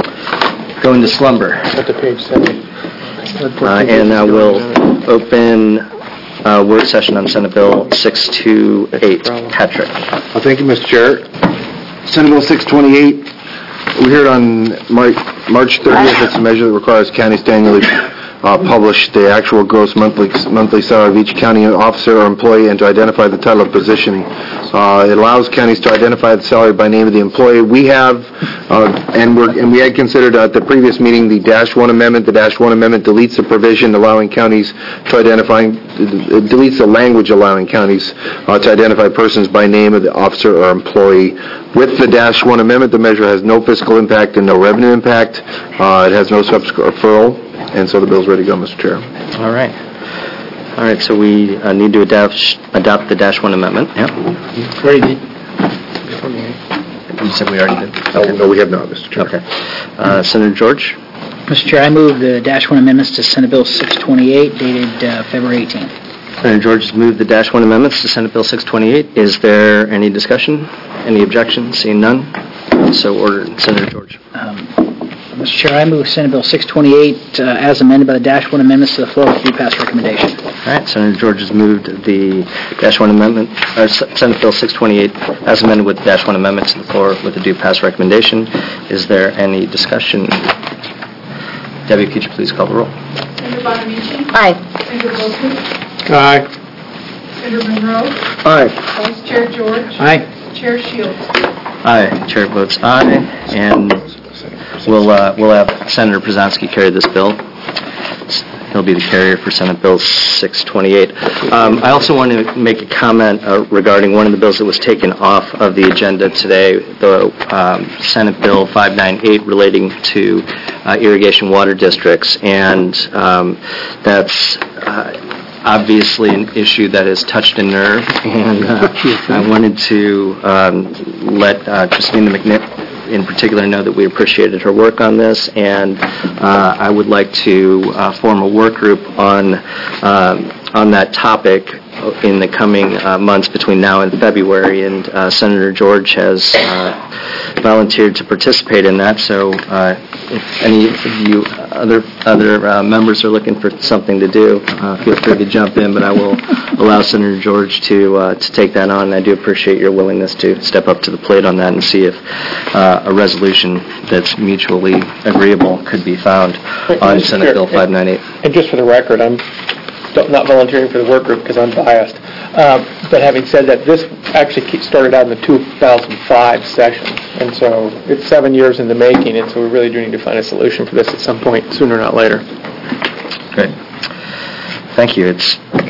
going to slumber. At the page seven. Uh, and I will open uh, work session on Senate Bill six twenty-eight. Patrick. Well, thank you, Mister Chair. Senate Bill six twenty-eight, we heard on Mar- March thirtieth. It's a measure that requires counties to annually uh, publish the actual gross monthly monthly salary of each county officer or employee and to identify the title of position. Uh, it allows counties to identify the salary by name of the employee. We have, uh, and we're and we had considered at the previous meeting the dash one amendment. The dash one amendment deletes the provision allowing counties to identify, it deletes the language allowing counties uh, to identify persons by name of the officer or employee. With the dash one amendment, the measure has no fiscal impact and no revenue impact. Uh, it has no subsequent referral, and so the bill's ready to go, Mister Chair. All right. All right, so we uh, need to adopt, adopt the dash one amendment. Yep. Ready to... You said we already did? Okay. No, we have not, Mister Chair. Okay. Uh, Senator George? Mister Chair, I move the dash one amendments to Senate Bill six twenty-eight dated uh, February eighteenth. Senator George has moved the dash one amendments to Senate Bill six twenty-eight. Is there any discussion? Any objections? Seeing none? So ordered. Senator George. Um, Mister Chair, I move Senate Bill six twenty-eight uh, as amended by the dash one amendments to the floor with due pass recommendation. All right, Senator George has moved the dash one amendment, or Senate Bill six twenty-eight as amended with the dash one amendment to the floor with a due pass recommendation. Is there any discussion? Debbie, could you please call the roll? Senator Bonamici? Aye. Senator Bokus? Aye. Senator Monroe? Aye. Vice Chair George? Aye. Chair Shields? Aye. Chair votes aye, and we'll uh, we'll have Senator Przanski carry this bill. He'll be the carrier for Senate Bill six twenty-eight. Um, I also want to make a comment uh, regarding one of the bills that was taken off of the agenda today, the um, Senate Bill five ninety-eight relating to uh, irrigation water districts, and um, that's uh, obviously an issue that has touched a nerve, and uh, I wanted to um, let uh, Christina McNitt in particular know that we appreciated her work on this, and uh, I would like to uh, form a work group on um, on that topic in the coming uh, months between now and February, and uh, Senator George has uh, volunteered to participate in that, so uh, if any of you other other uh, members are looking for something to do, uh, feel free to jump in, but I will allow Senator George to uh, to take that on, and I do appreciate your willingness to step up to the plate on that and see if uh, a resolution that's mutually agreeable could be found on Senate Bill five ninety-eight. And just for the record, I'm not volunteering for the work group because I'm biased. Um, but having said that, this actually started out in the two thousand five session, and so it's seven years in the making, and so we really do need to find a solution for this at some point, sooner or not later. Great. Thank you. It's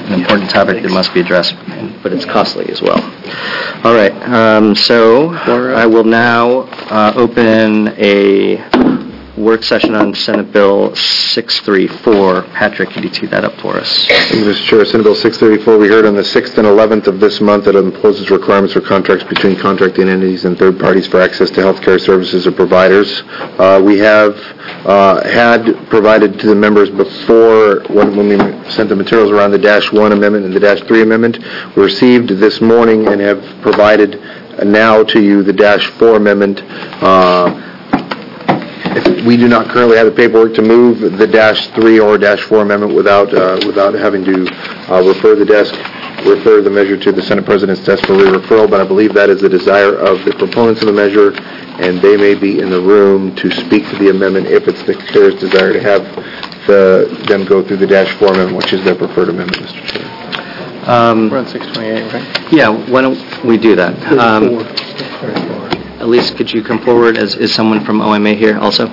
an important topic that must be addressed, but it's costly as well. All right, um, so I will now uh, open a work session on Senate Bill six thirty-four. Patrick, could you tee that up for us? Thank you, Mister Chair. Senate Bill six thirty-four, we heard on the sixth and eleventh of this month that it imposes requirements for contracts between contracting entities and third parties for access to health care services or providers. Uh, we have uh, had provided to the members before, when, when we sent the materials around, the Dash one amendment and the Dash three amendment. We received this morning and have provided now to you the Dash four amendment. Uh, If we do not currently have the paperwork to move the Dash three or Dash four amendment without uh, without having to uh, refer the desk, refer the measure to the Senate President's desk for re-referral, but I believe that is the desire of the proponents of the measure, and they may be in the room to speak to the amendment if it's the chair's desire to have the, them go through the Dash four amendment, which is their preferred amendment, Mister Chair. Um, We're on six twenty-eight, right? Yeah, why don't we do that? Um, Elise, could you come forward? As is someone from O M A here also?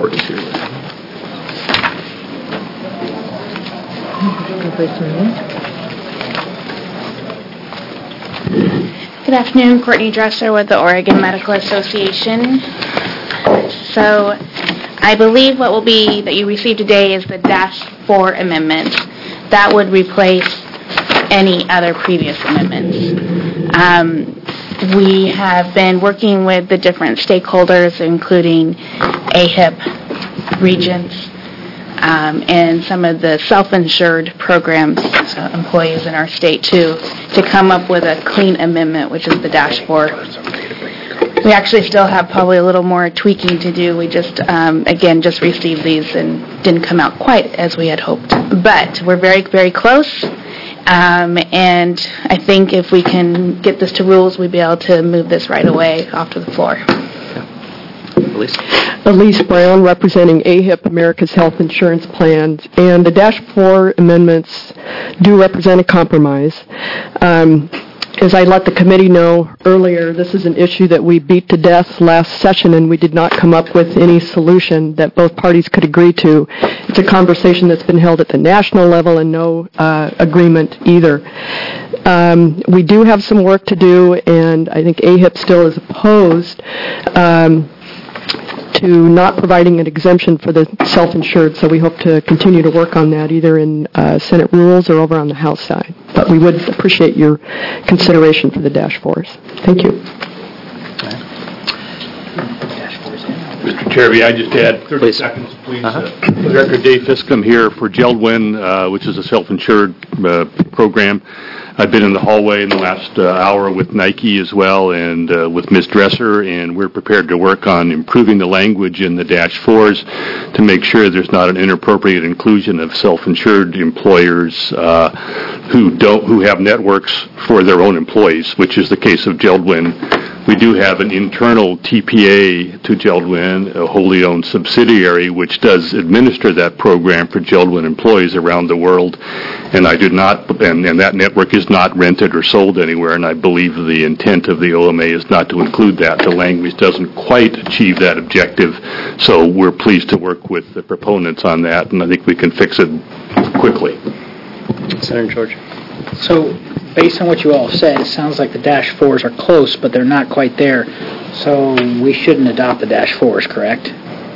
Good afternoon, Courtney Dresser with the Oregon Medical Association. So I believe what will be that you received today is the Dash four amendment. That would replace any other previous amendments. Um, we have been working with the different stakeholders, including A H I P, Regents, um, and some of the self-insured programs, uh, employees in our state too, to come up with a clean amendment, which is the Dash four. We actually still have probably a little more tweaking to do. We just, um, again, just received these and didn't come out quite as we had hoped. But we're very, very close. Um, and I think if we can get this to rules, we'd be able to move this right away off to the floor. Elise? Elise Brown, representing A H I P, America's Health Insurance Plans. And the Dash four amendments do represent a compromise. Um, As I let the committee know earlier, this is an issue that we beat to death last session, and we did not come up with any solution that both parties could agree to. It's a conversation that's been held at the national level and no uh, agreement either. Um, we do have some work to do, and I think A H I P still is opposed um, to not providing an exemption for the self-insured, so we hope to continue to work on that either in uh, Senate rules or over on the House side. But we would appreciate your consideration for the Dash fours. Thank you. Mister Chair, may I just add thirty Please. seconds, please? Uh-huh. Uh, for the record, Dave Fiscom here for Geldwin, uh, which is a self-insured uh, program. I've been in the hallway in the last uh, hour with Nike as well and uh, with Miz Dresser, and we're prepared to work on improving the language in the Dash fours to make sure there's not an inappropriate inclusion of self-insured employers uh, who don't who have networks for their own employees, which is the case of Geldwin. We do have an internal T P A to Geldwin, a wholly owned subsidiary, which does administer that program for Geldwin employees around the world. And I do not, and, and that network is not rented or sold anywhere, and I believe the intent of the O M A is not to include that. The language doesn't quite achieve that objective, so we're pleased to work with the proponents on that, and I think we can fix it quickly. Senator George. So, based on what you all said, it sounds like the Dash fours are close, but they're not quite there. So we shouldn't adopt the Dash fours, correct?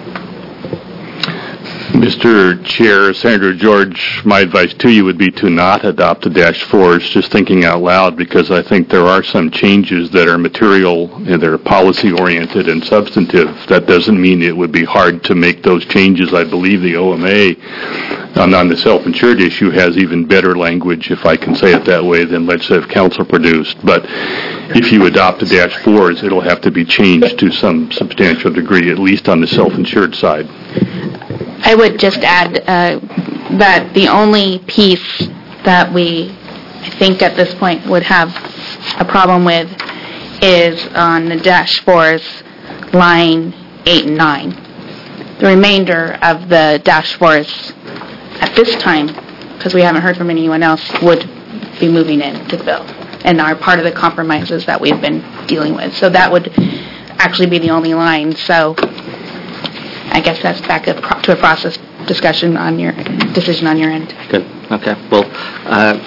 Mister Chair, Senator George, my advice to you would be to not adopt the Dash fours, just thinking out loud, because I think there are some changes that are material and that are policy-oriented and substantive. That doesn't mean it would be hard to make those changes. I believe the O M A on, on the self-insured issue has even better language, if I can say it that way, than Legislative Council produced. But if you adopt the Dash fours, it'll have to be changed to some substantial degree, at least on the self-insured side. I would just add uh, that the only piece that we, I think at this point, would have a problem with is on the Dash fours, line eight and nine. The remainder of the Dash fours at this time, because we haven't heard from anyone else, would be moving into the bill and are part of the compromises that we've been dealing with. So that would actually be the only line. So I guess that's back up to a process discussion on your decision on your end. Good. Okay. Well, uh,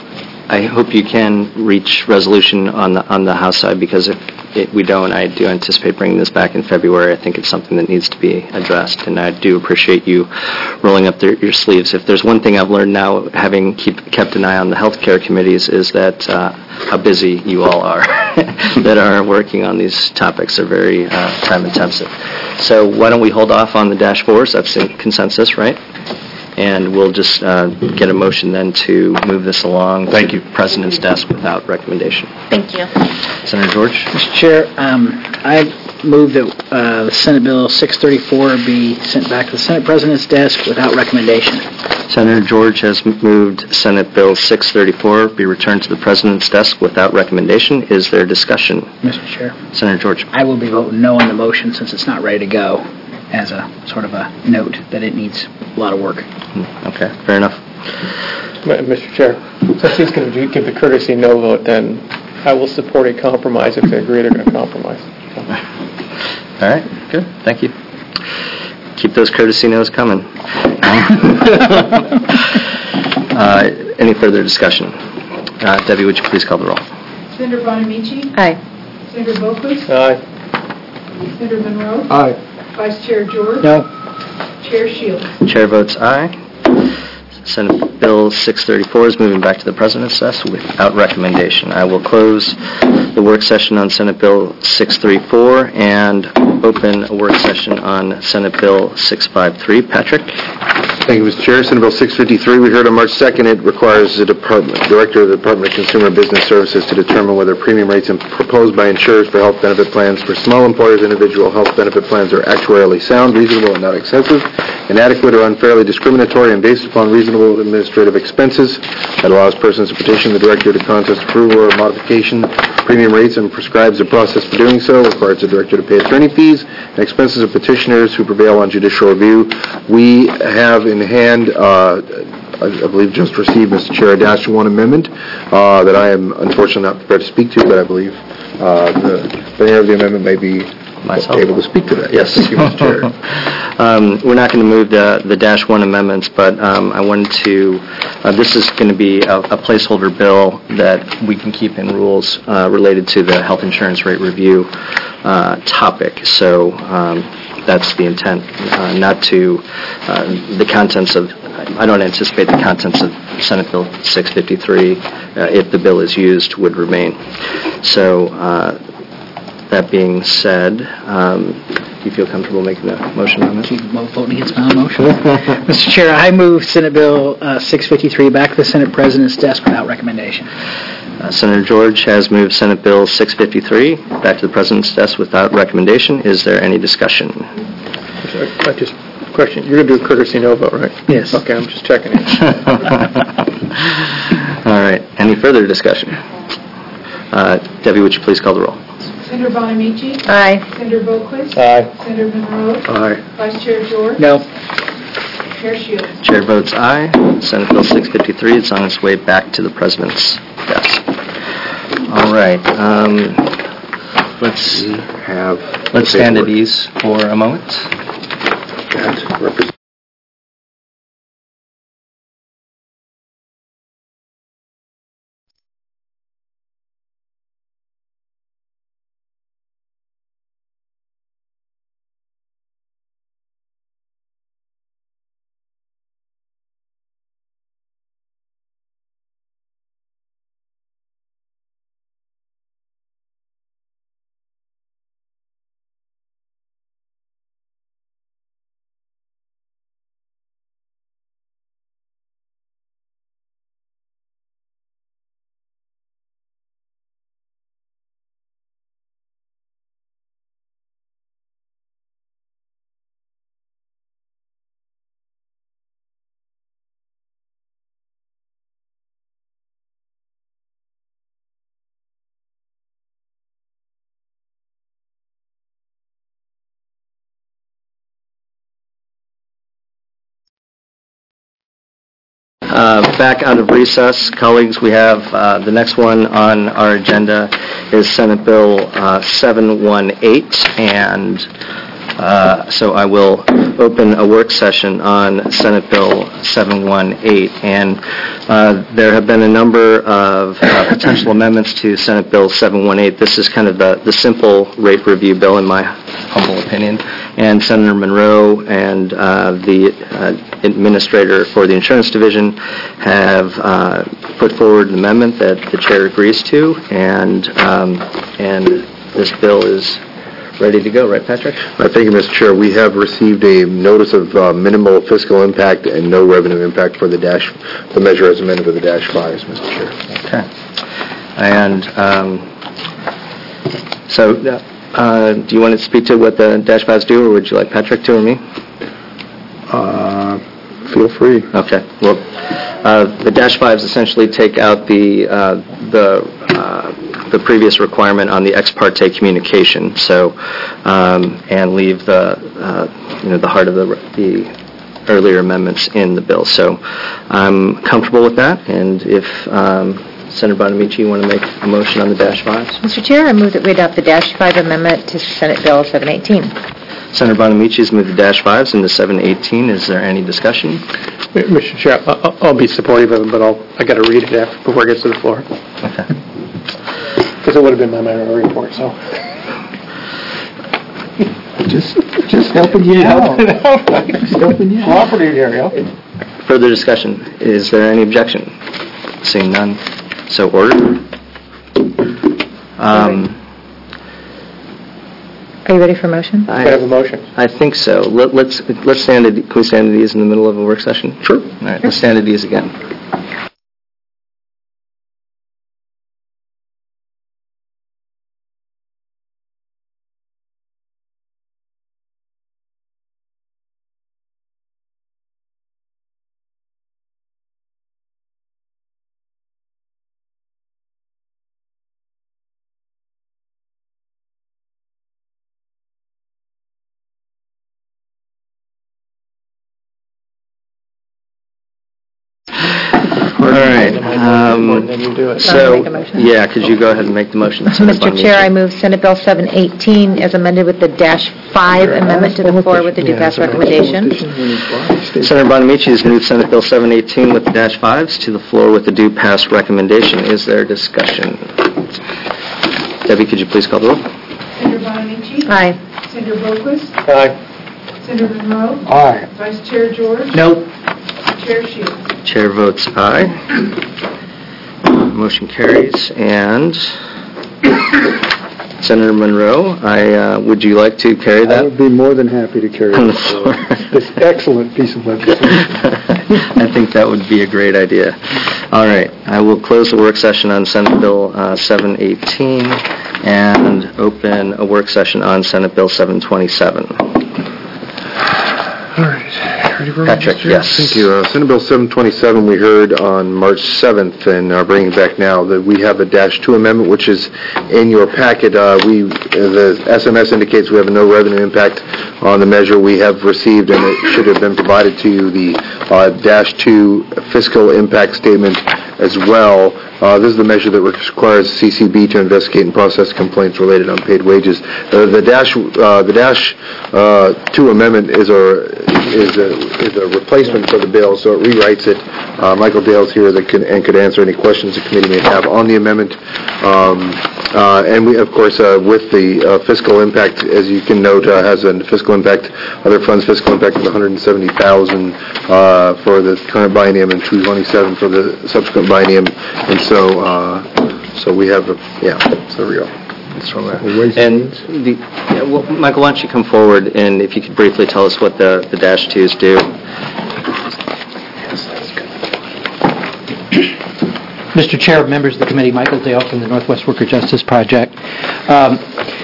I hope you can reach resolution on the, on the House side, because if it, we don't, I do anticipate bringing this back in February. I think it's something that needs to be addressed, and I do appreciate you rolling up their, your sleeves. If there's one thing I've learned now, having keep, kept an eye on the healthcare committees, is that uh, how busy you all are that are working on these topics are very uh, time intensive. So why don't we hold off on the dash fours? That's the consensus, right? And we'll just uh, get a motion then to move this along. Thank you. President's desk without recommendation. Thank you. Senator George? Mister Chair, um, I move that uh, Senate Bill six thirty-four be sent back to the Senate President's desk without recommendation. Senator George has moved Senate Bill six thirty-four be returned to the President's desk without recommendation. Is there discussion? Mister Chair, Senator George? I will be voting no on the motion since it's not ready to go, as a sort of a note that it needs a lot of work. Okay, fair enough. Mister Chair, since he's going to give the courtesy no vote, then I will support a compromise if they agree they're going to compromise. All right, good. Thank you. Keep those courtesy no's coming. uh, any further discussion? Uh, Debbie, would you please call the roll? Senator Bonamici? Aye. Senator Boquist? Aye. Senator Monroe? Aye. Vice Chair George? No. Chair Shields? Chair votes aye. Senate Bill six thirty-four is moving back to the President's desk without recommendation. I will close the work session on Senate Bill six thirty-four and open a work session on Senate Bill six fifty-three. Patrick? Thank you, Mister Chair. Senate Bill six fifty-three, we heard on March second, it requires the Department, Director of the Department of Consumer Business Services to determine whether premium rates proposed by insurers for health benefit plans for small employers' individual health benefit plans are actuarially sound, reasonable, and not excessive, inadequate or unfairly discriminatory, and based upon reasonable administrative expenses. That allows persons to petition the Director to contest approval or modification of premium rates and prescribes a process for doing so, requires the Director to pay attorney fees and expenses of petitioners who prevail on judicial review. We have in hand, uh, I I believe just received, Mister Chair, a dash one amendment uh, that I am unfortunately not prepared to speak to, but I believe uh, the bearer of the amendment may be Myself. able to speak to that. Yes. Thank you, Mister Chair. um, we're not going to move the, the dash one amendments, but um, I wanted to, uh, this is going to be a, a placeholder bill that we can keep in rules uh, related to the health insurance rate review uh, topic. So um, that's the intent, uh, not to uh, the contents of, I don't anticipate the contents of Senate Bill six fifty-three, uh, if the bill is used, would remain. So uh, that being said, um, do you feel comfortable making a motion on this? Keep voting against my own motion. Mister Chair, I move Senate Bill uh, six fifty-three back to the Senate President's desk without recommendation. Uh, Senator George has moved Senate Bill six fifty-three back to the President's desk without recommendation. Is there any discussion? I just question. You're going to do a courtesy no vote, right? Yes. Okay, I'm just checking it. All right. Any further discussion? Uh, Debbie, would you please call the roll? Senator Bonamici? Aye. Senator Boquist? Aye. Senator Monroe? Aye. Vice Chair George? No. Chair Shields? Chair votes aye. Senate Bill six fifty-three is on its way back to the President's desk. All right. Um, let's have let's stand at ease for a moment. That represents Uh, back out of recess, colleagues, we have uh, the next one on our agenda is Senate Bill uh, seven eighteen, and Uh, So I will open a work session on Senate Bill seven eighteen, and uh, there have been a number of uh, potential amendments to Senate Bill seven eighteen. This is kind of the the simple rate review bill, in my humble opinion, and Senator Monroe and uh, the uh, administrator for the Insurance Division have uh, put forward an amendment that the chair agrees to, and um, and this bill is ready to go, right, Patrick? Uh, Thank you, Mister Chair. We have received a notice of uh, minimal fiscal impact and no revenue impact for the dash, the measure as amended for the dash fives, Mister Chair. Okay. And um, so, uh, do you want to speak to what the dash fives do, or would you like Patrick to, or me? Uh, Feel free. Okay. Well, uh, the dash fives essentially take out the uh, the uh, the previous requirement on the ex parte communication. So, um, and leave the uh, you know the heart of the the earlier amendments in the bill. So, I'm comfortable with that. And if um, Senator Bonamici, you want to make a motion on the dash fives? Mister Chair, I move that we adopt the dash five amendment to Senate Bill seven eighteen. Senator Bonamici has moved the dash fives into seven eighteen. Is there any discussion? Mister Chair, I- I- I'll be supportive of it, but I'll, I got to read it after, before it gets to the floor. Okay. Because it would have been my minority report, so. Just, just helping you out. Just helping you out. Cooperative here, yeah. Further discussion. Is there any objection? Seeing none, so ordered. Um, Are you ready for motion? I I have a motion. I think so. Let, let's let's stand at, can we stand at ease in the middle of a work session? Sure. All right, let's stand at ease again. All right. Um, Then you do it. so, make a motion? yeah, could you go ahead and make the motion? Mister Chair, I move Senate Bill seven eighteen as amended with the dash five amendment to the floor with the due pass recommendation. Senator Bonamici has moved Senate Bill seven eighteen with the dash fives to the floor with the due pass recommendation. Is there discussion? Debbie, could you please call the roll? Senator Bonamici? Aye. Senator Boquist? Aye. Senator Monroe? Aye. Vice Chair George? Nope. Chair Shields? Chair votes aye. Motion carries. And Senator Monroe, I, uh, would you like to carry I that would be more than happy to carry on the this floor? this excellent piece of legislation. I think that would be a great idea. All right, I will close the work session on Senate Bill uh, seven eighteen and open a work session on Senate Bill seven twenty-seven. All right. Ready for Patrick, yes. Thank you. Uh, Senate Bill seven twenty-seven, we heard on March seventh, and are bringing it back now, that we have a dash two amendment, which is in your packet. Uh, we, the S M S indicates we have no revenue impact on the measure we have received, and it should have been provided to you, the uh, dash two fiscal impact statement as well. Uh, this is the measure that requires C C B to investigate and process complaints related to unpaid wages. Uh, the dash, uh, the dash uh, two amendment is a is a is a replacement for the bill, so it rewrites it. Uh, Michael Dale's here that could and could answer any questions the committee may have on the amendment. Um, uh, and we, of course, uh, with the uh, fiscal impact, as you can note, uh, has a fiscal impact. Other funds fiscal impact is one hundred seventy thousand uh, for the current biennium and two hundred twenty-seven for the subsequent biennium. And so, uh, so we have, a, yeah. So there we go. That's from there. And the, yeah, well, Michael, why don't you come forward, and if you could briefly tell us what the, the dash twos do. Mister Chair, members of the committee, Michael Dale from the Northwest Worker Justice Project. Um,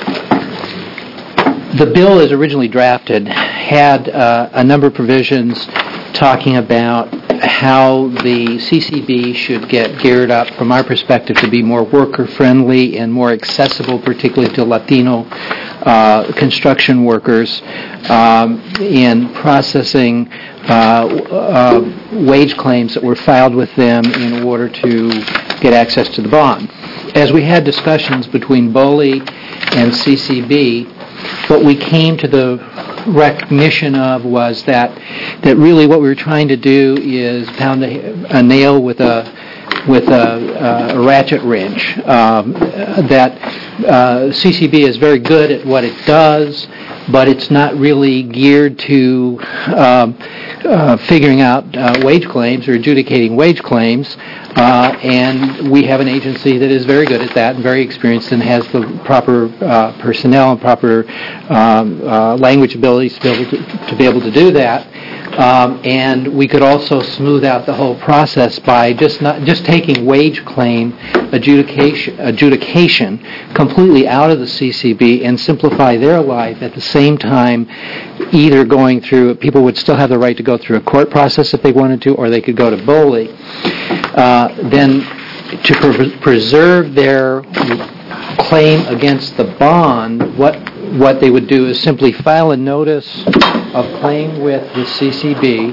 the bill as originally drafted had uh, a number of provisions talking about how the C C B should get geared up, from our perspective, to be more worker-friendly and more accessible, particularly to Latino uh, construction workers, um, in processing uh, uh, wage claims that were filed with them in order to get access to the bond. As we had discussions between B O L I and C C B, what we came to the recognition of was that that really what we were trying to do is pound a, a nail with a with a, a ratchet wrench. Um, that uh, C C B is very good at what it does, but it's not really geared to um, uh, figuring out uh, wage claims or adjudicating wage claims. Uh, and we have an agency that is very good at that and very experienced and has the proper uh, personnel and proper um, uh, language abilities to be able to, to be able to do that. Um, and we could also smooth out the whole process by just not just taking wage claim adjudication adjudication completely out of the C C B and simplify their life. At the same time, either going through, people would still have the right to go through a court process if they wanted to, or they could go to B O L I. Uh, then to pre- preserve their claim against the bond, what what they would do is simply file a notice of claim with the C C B.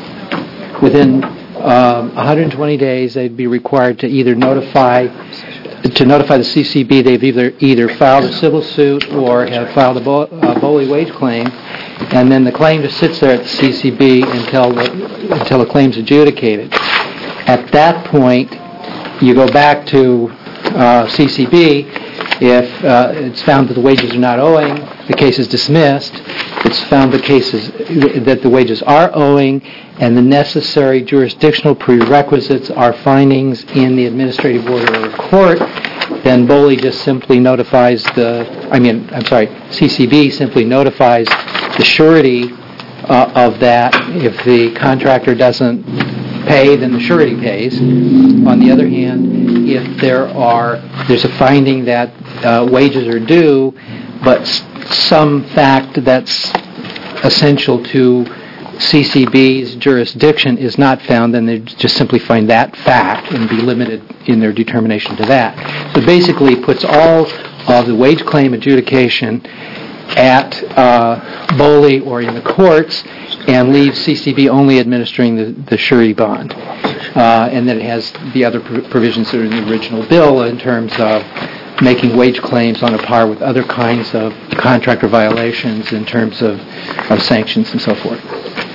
Within um, one hundred twenty days, they'd be required to either notify to notify the C C B they've either either filed a civil suit or have filed a B O L I wage claim, and then the claim just sits there at the C C B until the, until the claim's adjudicated. At that point, you go back to uh, C C B. If uh, it's found that the wages are not owing, the case is dismissed. It's found the cases that the wages are owing, and the necessary jurisdictional prerequisites are findings in the administrative order of court. Then B O L I just simply notifies the. I mean, I'm sorry. C C B simply notifies the surety uh, of that. If the contractor doesn't pay, then the surety pays. On the other hand, if there are there's a finding that uh, wages are due, but s- some fact that's essential to C C B's jurisdiction is not found, then they just simply find that fact and be limited in their determination to that. So basically it puts all of the wage claim adjudication at uh, B O L I or in the courts and leaves C C B only administering the, the surety bond. Uh, and then it has the other pr- provisions that are in the original bill in terms of making wage claims on a par with other kinds of contractor violations in terms of, of sanctions and so forth.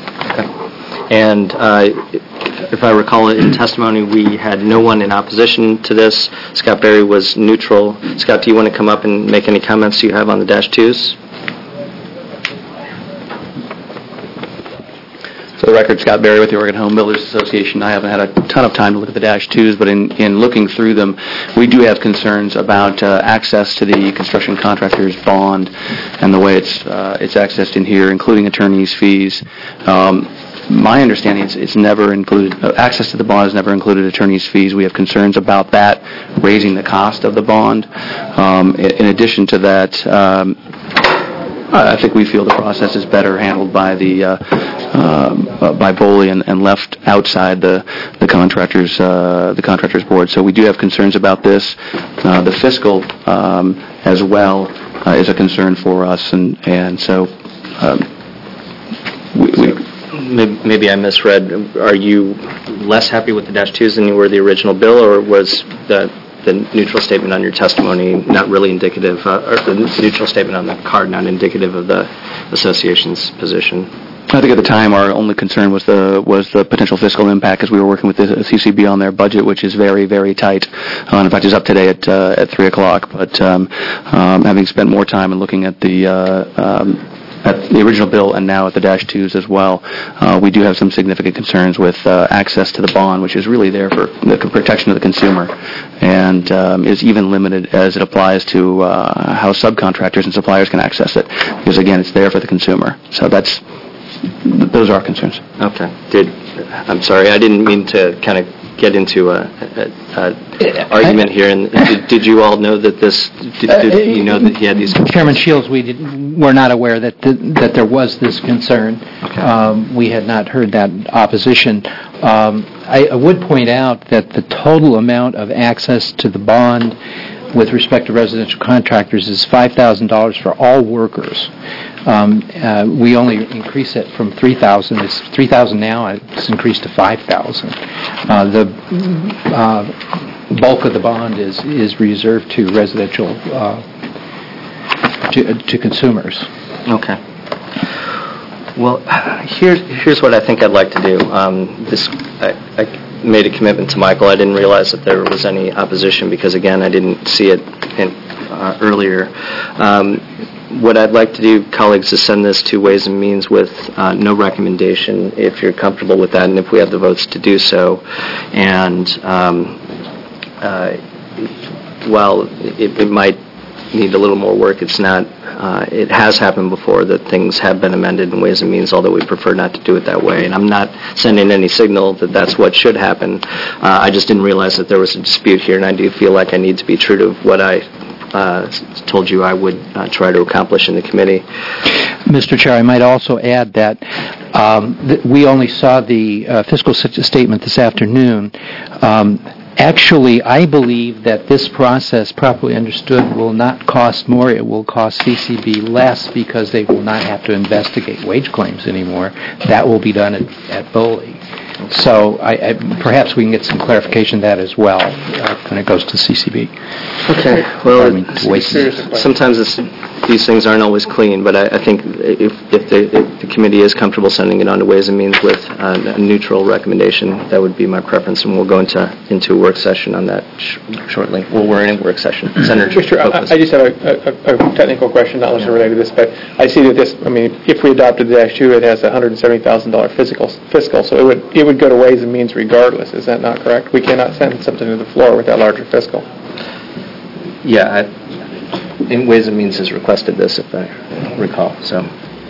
Okay. And uh, if I recall it in testimony, we had no one in opposition to this. Scott Berry was neutral. Scott, do you want to come up and make any comments you have on the dash twos? For the record, Scott Berry with the Oregon Home Builders Association. I haven't had a ton of time to look at the dash twos, but in, in looking through them, we do have concerns about uh, access to the construction contractor's bond and the way it's uh, it's accessed in here, including attorney's fees. Um, my understanding is it's never included, uh, access to the bond has never included attorney's fees. We have concerns about that raising the cost of the bond. Um, in, in addition to that, um, I think we feel the process is better handled by the uh, uh, by B O L I and, and left outside the the contractors uh, the contractors board. So we do have concerns about this. Uh, the fiscal um, as well uh, is a concern for us, and and so um, we. we Maybe I misread. Are you less happy with the dash twos than you were the original bill, or was the the neutral statement on your testimony not really indicative, uh, or the neutral statement on the card not indicative of the association's position? I think at the time our only concern was the was the potential fiscal impact, as we were working with the C C B on their budget, which is very, very tight. Uh, in fact, it's up today at uh, at three o'clock. But um, um, having spent more time and looking at the uh, um, at the original bill and now at the dash twos as well, uh, we do have some significant concerns with uh, access to the bond, which is really there for the protection of the consumer, and um, is even limited as it applies to uh, how subcontractors and suppliers can access it, because again, it's there for the consumer. So that's those are our concerns. Okay. Did I'm sorry, I didn't mean to kind of get into a, a, a argument here. And did, did you all know that this? Did, did you know that he had these? Chairman Shields, we did, were not aware that the, that there was this concern. Okay. Um, we had not heard that opposition. Um, I, I would point out that the total amount of access to the bond with respect to residential contractors is five thousand dollars for all workers. Um, uh, we only increase it from three thousand dollars. It's three thousand dollars now. It's increased to five thousand dollars. Uh, the uh, bulk of the bond is, is reserved to residential uh, to, to consumers. Okay. Well, here's, here's what I think I'd like to do. Um, this, I, I made a commitment to Michael. I didn't realize that there was any opposition because, again, I didn't see it in, uh, earlier. Um, what I'd like to do, colleagues, is send this to Ways and Means with uh, no recommendation, if you're comfortable with that, and if we have the votes to do so. And um, uh, while it, it might need a little more work, it's not. Uh, it has happened before that things have been amended in Ways and Means, although we prefer not to do it that way. And I'm not sending any signal that that's what should happen. Uh, I just didn't realize that there was a dispute here, and I do feel like I need to be true to what I uh, told you I would uh, try to accomplish in the committee. Mister Chair, I might also add that um, th- we only saw the uh, fiscal s- statement this afternoon. Um, Actually, I believe that this process, properly understood, will not cost more. It will cost C C B less because they will not have to investigate wage claims anymore. That will be done at, at B O L I. So I, I, perhaps we can get some clarification of that as well uh, when it goes to C C B. Okay. Well, I mean, waste- sometimes it's, these things aren't always clean, but I, I think if, if, the, if the committee is comfortable sending it on to Ways and Means with uh, a neutral recommendation, that would be my preference, and we'll go into into a work session on that sh- shortly. Well, we're in a work session. Senator Mister I, I just have a, a, a technical question, not necessarily related to this, but I see that this, I mean, if we adopted the dash two, it has a one hundred seventy thousand dollars fiscal, fiscal, so it would it would go to Ways and Means regardless. Is that not correct? We cannot send something to the floor with that larger fiscal. Yeah, I, in Ways and Means has requested this, if I recall. So,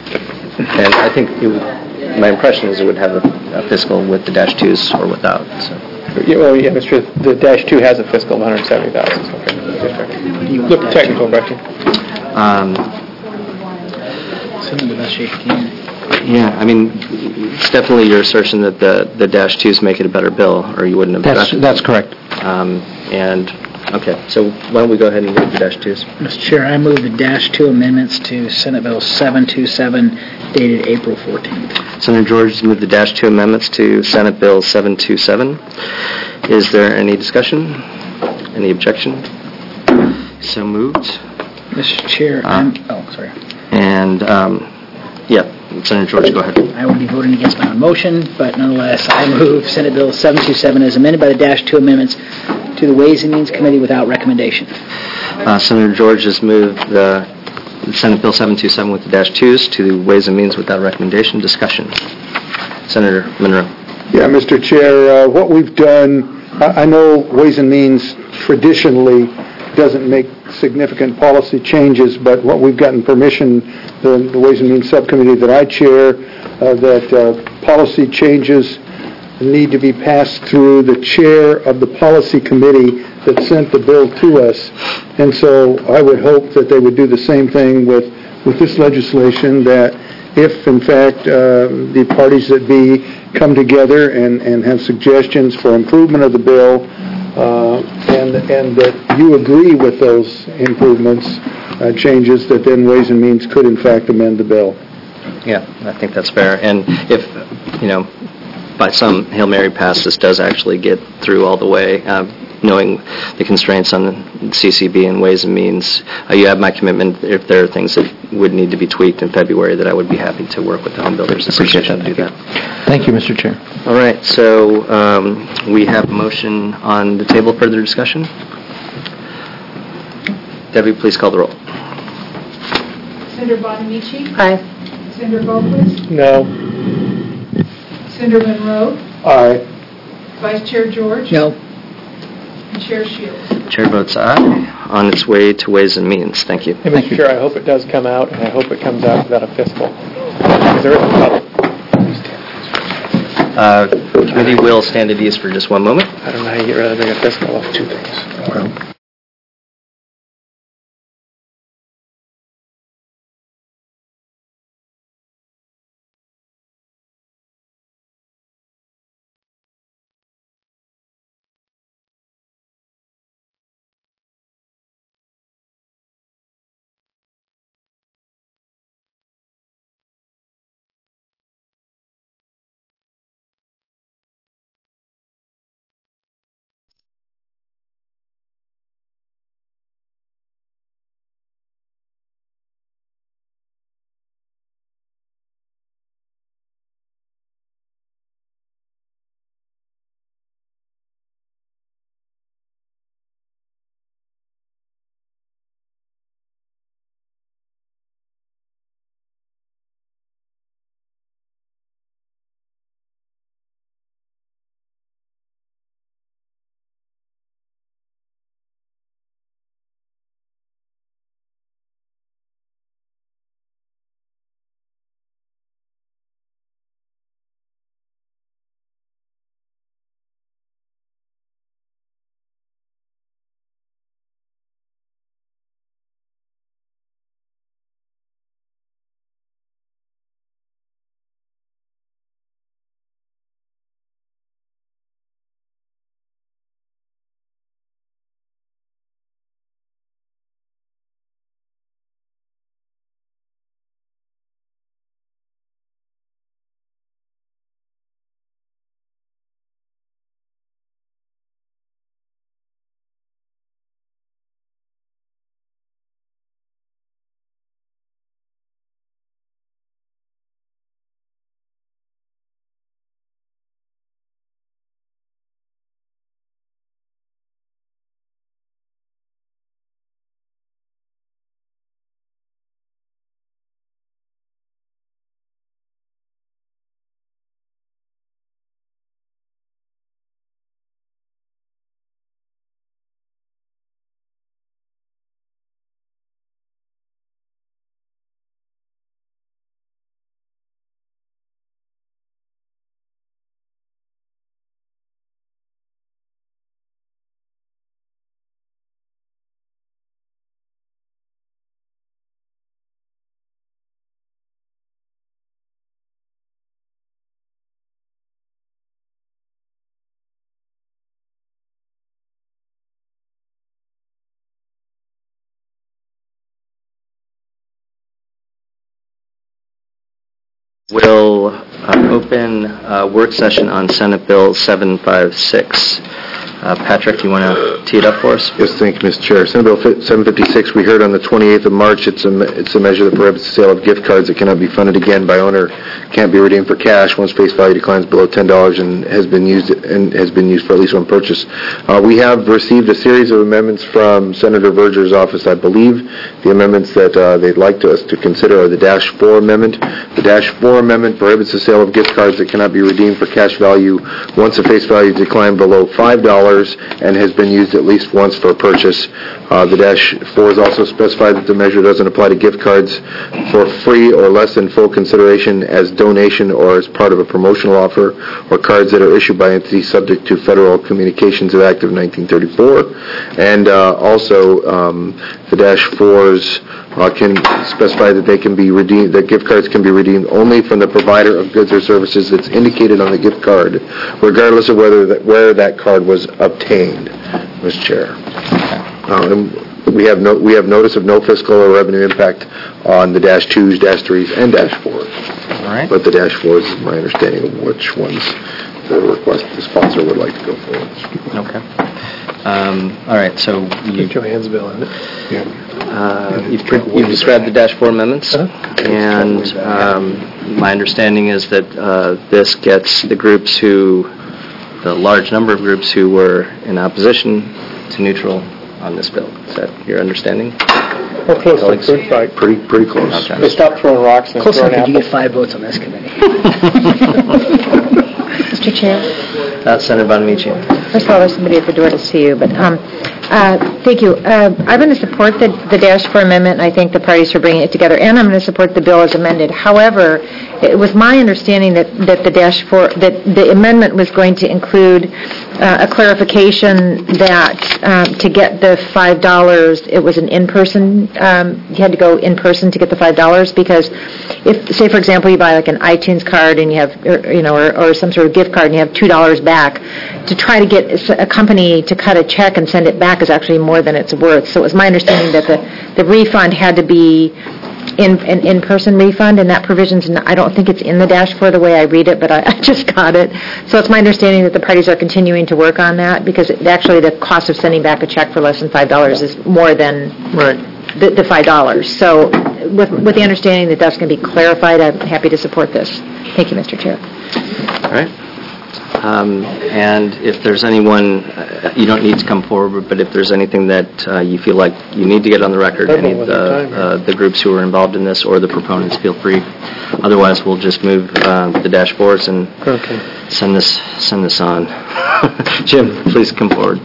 and I think it would, my impression is it would have a, a fiscal with the dash twos or without. So. Yeah, well, yeah, Mister The dash two has a fiscal of one hundred seventy thousand dollars. Okay, just checking. Look, technical question. Um, Send them the best shape you can. Yeah, I mean, it's definitely your assertion that the, the dash twos make it a better bill, or you wouldn't have That's, addressed it. that's correct. Um, and, okay, so why don't we go ahead and read the dash twos? Mister Chair, I move the dash two amendments to Senate Bill seven two seven dated April fourteenth. Senator George has moved the dash two amendments to Senate Bill seven two seven. Is there any discussion? Any objection? So moved. Mister Chair, Uh, I'm, oh, sorry. And, um, yeah, Senator George, go ahead. I will be voting against my own motion, but nonetheless, I move Senate Bill seven two seven as amended by the dash two amendments to the Ways and Means Committee without recommendation. Uh, Senator George has moved the Senate Bill seven two seven with the dash twos to the Ways and Means without recommendation. Discussion. Senator Monroe. Yeah, Mister Chair, uh, what we've done, I I know Ways and Means traditionally doesn't make significant policy changes, but what we've gotten permission, the the Ways and Means Subcommittee that I chair, uh, that uh, policy changes need to be passed through the chair of the policy committee that sent the bill to us. And so I would hope that they would do the same thing with, with this legislation, that if, in fact, uh, the parties that be come together and, and have suggestions for improvement of the bill, uh, and, and that you agree with those improvements, uh, changes, that then Ways and Means could, in fact, amend the bill. Yeah, I think that's fair. And if, you know, by some Hail Mary pass, this does actually get through all the way, uh, knowing the constraints on C C B and Ways and Means, uh, you have my commitment if there are things that would need to be tweaked in February, that I would be happy to work with the Home Builders Association to do that. Thank you, Mister Chair. All right, so um, we have a motion on the table. Further discussion? Debbie, please call the roll. Senator Bonamici? Aye. Senator Boquist? No. Senator Monroe? Aye. Vice Chair George? No. And Chair Shields? Chair votes aye. On its way to Ways and Means. Thank you. And Mister Chair, I hope it does come out, and I hope it comes out without a fiscal. Because there is a problem. Uh, committee will stand at ease for just one moment. I don't know how you get rid of a fiscal of two things. We'll uh, open uh, work session on Senate Bill seven fifty-six. Uh, Patrick, you want to tee it up for us? Yes, thank you, Mister Chair. Senate Bill seven fifty-six, we heard on the twenty-eighth of March, it's a, it's a measure that prohibits the sale of gift cards that cannot be funded again by owner, can't be redeemed for cash once face value declines below ten dollars and has been used and has been used for at least one purchase. Uh, we have received a series of amendments from Senator Verger's office. I believe the amendments that uh, they'd like to us to consider are the Dash four Amendment. The Dash four Amendment prohibits the sale of gift cards that cannot be redeemed for cash value once the face value declined below five dollars and has been used at least once for a purchase. Uh, the Dash four is also specified that the measure doesn't apply to gift cards for free or less than full consideration as donation or as part of a promotional offer, or cards that are issued by entities subject to Federal Communications Act of nineteen thirty-four. And uh, also, um, the Dash fours uh, can specify that they can be redeemed, that gift cards can be redeemed only from the provider of goods or services that's indicated on the gift card, regardless of whether that, where that card was obtained, Mister Chair. Uh, and we have no we have notice of no fiscal or revenue impact on the Dash twos, Dash threes, and Dash fours. All right. But the Dash fours is my understanding of which ones the request the sponsor would like to go forward. Okay. Um, all right. So you, Joanne's bill, isn't it? Yeah. Uh, you've, you've described the Dash four amendments, and um, my understanding is that uh, this gets the groups who, the large number of groups who were in opposition to neutral on this bill. Is that your understanding? We're close to a food fight. Pretty, pretty close. Okay. They stopped throwing rocks and Close throwing enough that you apples. get five votes on this committee. Mister Chair, Uh, Senator Bonamici. first of all, there's somebody at the door to see you, but um, uh, thank you. Uh, I'm going to support the, the Dash four Amendment, and I thank the parties for bringing it together, and I'm going to support the bill as amended. However, it was my understanding that, that the Dash four, that the amendment was going to include uh, a clarification that um, to get the five dollars, it was an in-person, um, you had to go in person to get the five dollars, because if, say, for example, you buy like an iTunes card and you have, or, you know, or, or some sort of gift card and you have two dollars back, to try to get a company to cut a check and send it back is actually more than it's worth. So it was my understanding that the, the refund had to be in an in-person refund, and that provision's, not, I don't think it's in the Dash four the way I read it, but I, I just got it. So it's my understanding that the parties are continuing to work on that, because it, actually the cost of sending back a check for less than five dollars is more than Right. the, the five dollars. So with, with the understanding that that's going to be clarified, I'm happy to support this. Thank you, Mister Chair. All right. Um, and if there's anyone, uh, you don't need to come forward, but if there's anything that uh, you feel like you need to get on the record, any of the, uh, the groups who are involved in this or the proponents, feel free. Otherwise, we'll just move uh, the Dash fours and Okay. send this send this on. Jim, please come forward.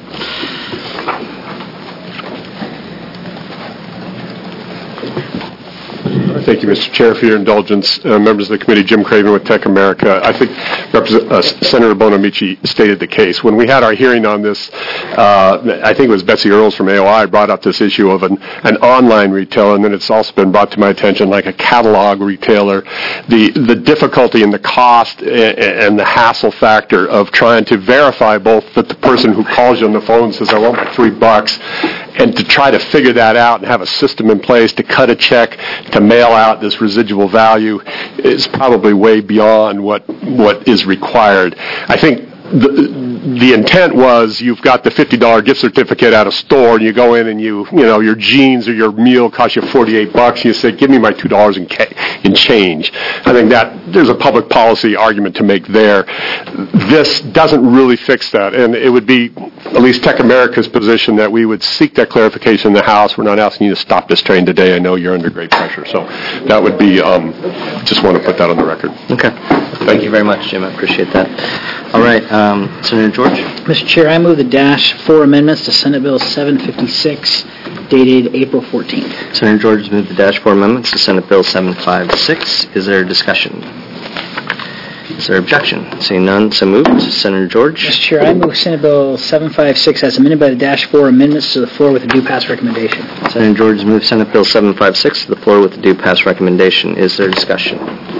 Thank you, Mister Chair, for your indulgence. Uh, members of the committee, Jim Craven with Tech America. I think Represent- uh, Senator Bonamici stated the case. When we had our hearing on this, uh, I think it was Betsy Earls from A O I brought up this issue of an, an online retailer, and then it's also been brought to my attention like a catalog retailer. The, the difficulty and the cost and, and the hassle factor of trying to verify both that the person who calls you on the phone says, I want my three bucks, and to try to figure that out and have a system in place to cut a check, to mail out this residual value is probably way beyond what what is required. I think the, the intent was you've got the fifty dollars gift certificate at a store, and you go in and you, you know, your jeans or your meal costs you forty-eight bucks, and you say, give me my two dollars in, ca- in change. I think that there's a public policy argument to make there. This doesn't really fix that, and it would be at least Tech America's position that we would seek that clarification in the House. We're not asking you to stop this train today. I know you're under great pressure, so that would be, um, just want to put that on the record. Okay. Thank you very much, Jim. I appreciate that. All right, um, Senator George. Mister Chair, I move the Dash four amendments to Senate Bill seven fifty-six, dated April fourteenth. Senator George has moved the Dash four amendments to Senate Bill seven fifty-six. Is there discussion? Is there objection? Seeing none, so moved. Senator George. Mister Chair, I move Senate Bill seven fifty-six as amended by the Dash four amendments to the floor with a due pass recommendation. Senator George has moved Senate Bill seven fifty-six to the floor with a due pass recommendation. Is there discussion?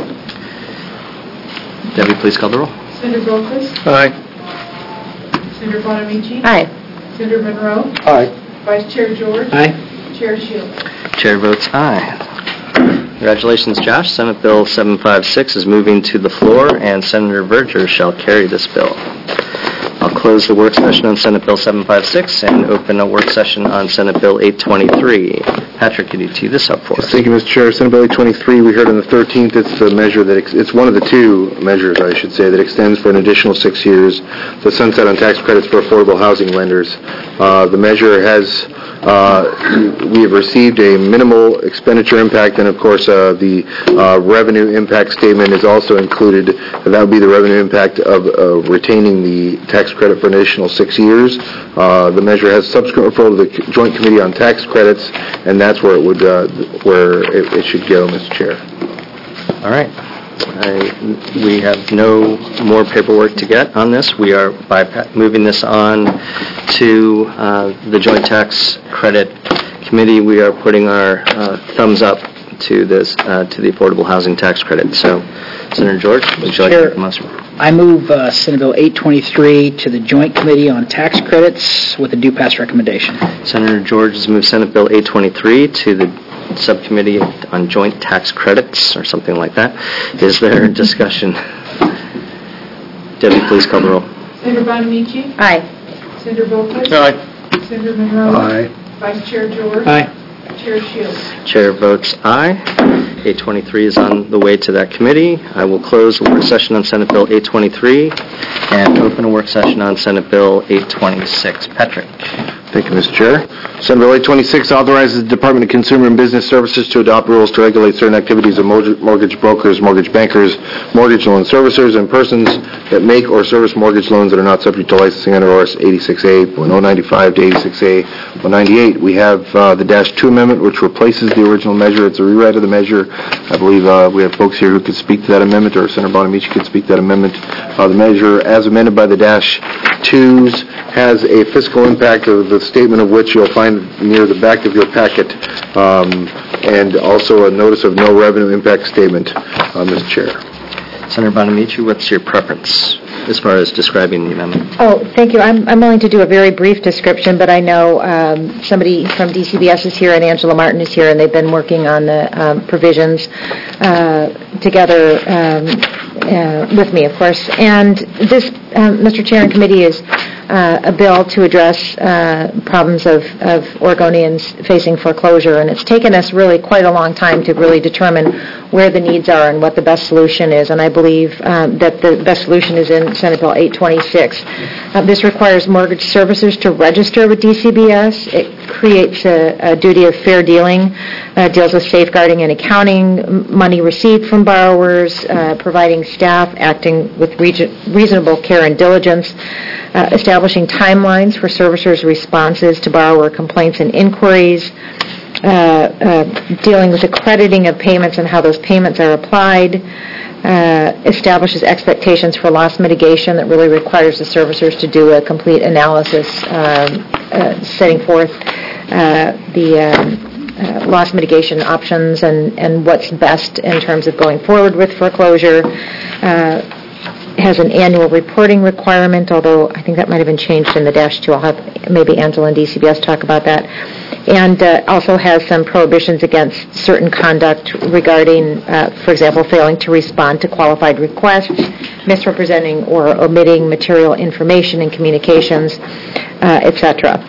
Debbie, please call the roll. Senator Goldquist? Aye. Senator Bonamici? Aye. Senator Monroe? Aye. Vice Chair George? Aye. Chair Shields? Chair votes aye. Congratulations, Josh. Senate Bill seven fifty-six is moving to the floor, and Senator Verger shall carry this bill. I'll close the work session on Senate Bill seven fifty-six and open a work session on Senate Bill eight twenty-three. Patrick, could you tee this up for us? Thank you, Mister Chair. Senate Bill eight twenty-three, we heard on the thirteenth, it's the measure that, ex- it's one of the two measures, I should say, that extends for an additional six years the sunset on tax credits for affordable housing lenders. Uh, the measure has, uh, we have received a minimal expenditure impact, and of course, uh, the uh, revenue impact statement is also included, and that would be the revenue impact of uh, retaining the tax credit for an additional six years. Uh, the measure has subsequent referral to the Joint Committee on Tax Credits, and that's where it would, uh, where it, it should go, Mister Chair. All right. I, we have no more paperwork to get on this. We are by moving this on to uh, the Joint Tax Credit Committee. We are putting our uh, thumbs up to this uh, to the Affordable Housing Tax Credit. So, Senator George, would you like to make a motion? I move uh, Senate Bill eight twenty-three to the Joint Committee on Tax Credits with a due pass recommendation. Senator George has moved Senate Bill eight twenty-three to the Subcommittee on Joint Tax Credits, or something like that. Is there discussion? Debbie, please call the roll. Senator Bonamici? Aye. Senator Volkowitz? Aye. Senator Monroe? Aye. Vice Chair George? Aye. Chair Shields? Chair votes aye. eight twenty-three is on the way to that committee. I will close the work session on Senate Bill eight twenty-three and open a work session on Senate Bill eight twenty-six. Patrick. Thank you, Mister Chair. Senate Bill eight twenty-six authorizes the Department of Consumer and Business Services to adopt rules to regulate certain activities of mortgage mortgage brokers, mortgage bankers, mortgage loan servicers, and persons that make or service mortgage loans that are not subject to licensing under O R S eighty-six A point oh ninety-five to eighty-six A point ninety-eight. We have uh, the Dash two Amendment, which replaces the original measure. It's a rewrite of the measure. I believe uh, we have folks here who could speak to that amendment, or Senator Bonamici could speak to that amendment. Uh, the measure, as amended by the Dash twos, has a fiscal impact of the statement of which you'll find near the back of your packet, um, and also a notice of no revenue impact statement, uh, Mister Chair. Senator Bonamici, what's your preference as far as describing the amendment? Oh, thank you. I'm, I'm willing to do a very brief description, but I know um, somebody from D C B S is here and Angela Martin is here, and they've been working on the um, provisions uh, together um, uh, with me, of course. And this, um, Mister Chair and Committee, is uh, a bill to address uh, problems of, of Oregonians facing foreclosure, and it's taken us really quite a long time to really determine where the needs are and what the best solution is, and I believe um, that the best solution is in Senate Bill eight twenty-six. Uh, this requires mortgage servicers to register with D C B S. It creates a, a duty of fair dealing, uh, deals with safeguarding and accounting, m- money received from borrowers, uh, providing staff acting with regi- reasonable care and diligence, uh, establishing timelines for servicers' responses to borrower complaints and inquiries, uh, uh, dealing with accrediting of payments and how those payments are applied, uh, establishes expectations for loss mitigation that really requires the servicers to do a complete analysis, um, uh, setting forth uh, the um, uh, loss mitigation options and, and what's best in terms of going forward with foreclosure. Uh, has an annual reporting requirement, although I think that might have been changed in the Dash two. I'll have maybe Angela and D C B S talk about that. And uh, also has some prohibitions against certain conduct regarding, uh, for example, failing to respond to qualified requests, misrepresenting or omitting material information in communications, uh, et cetera.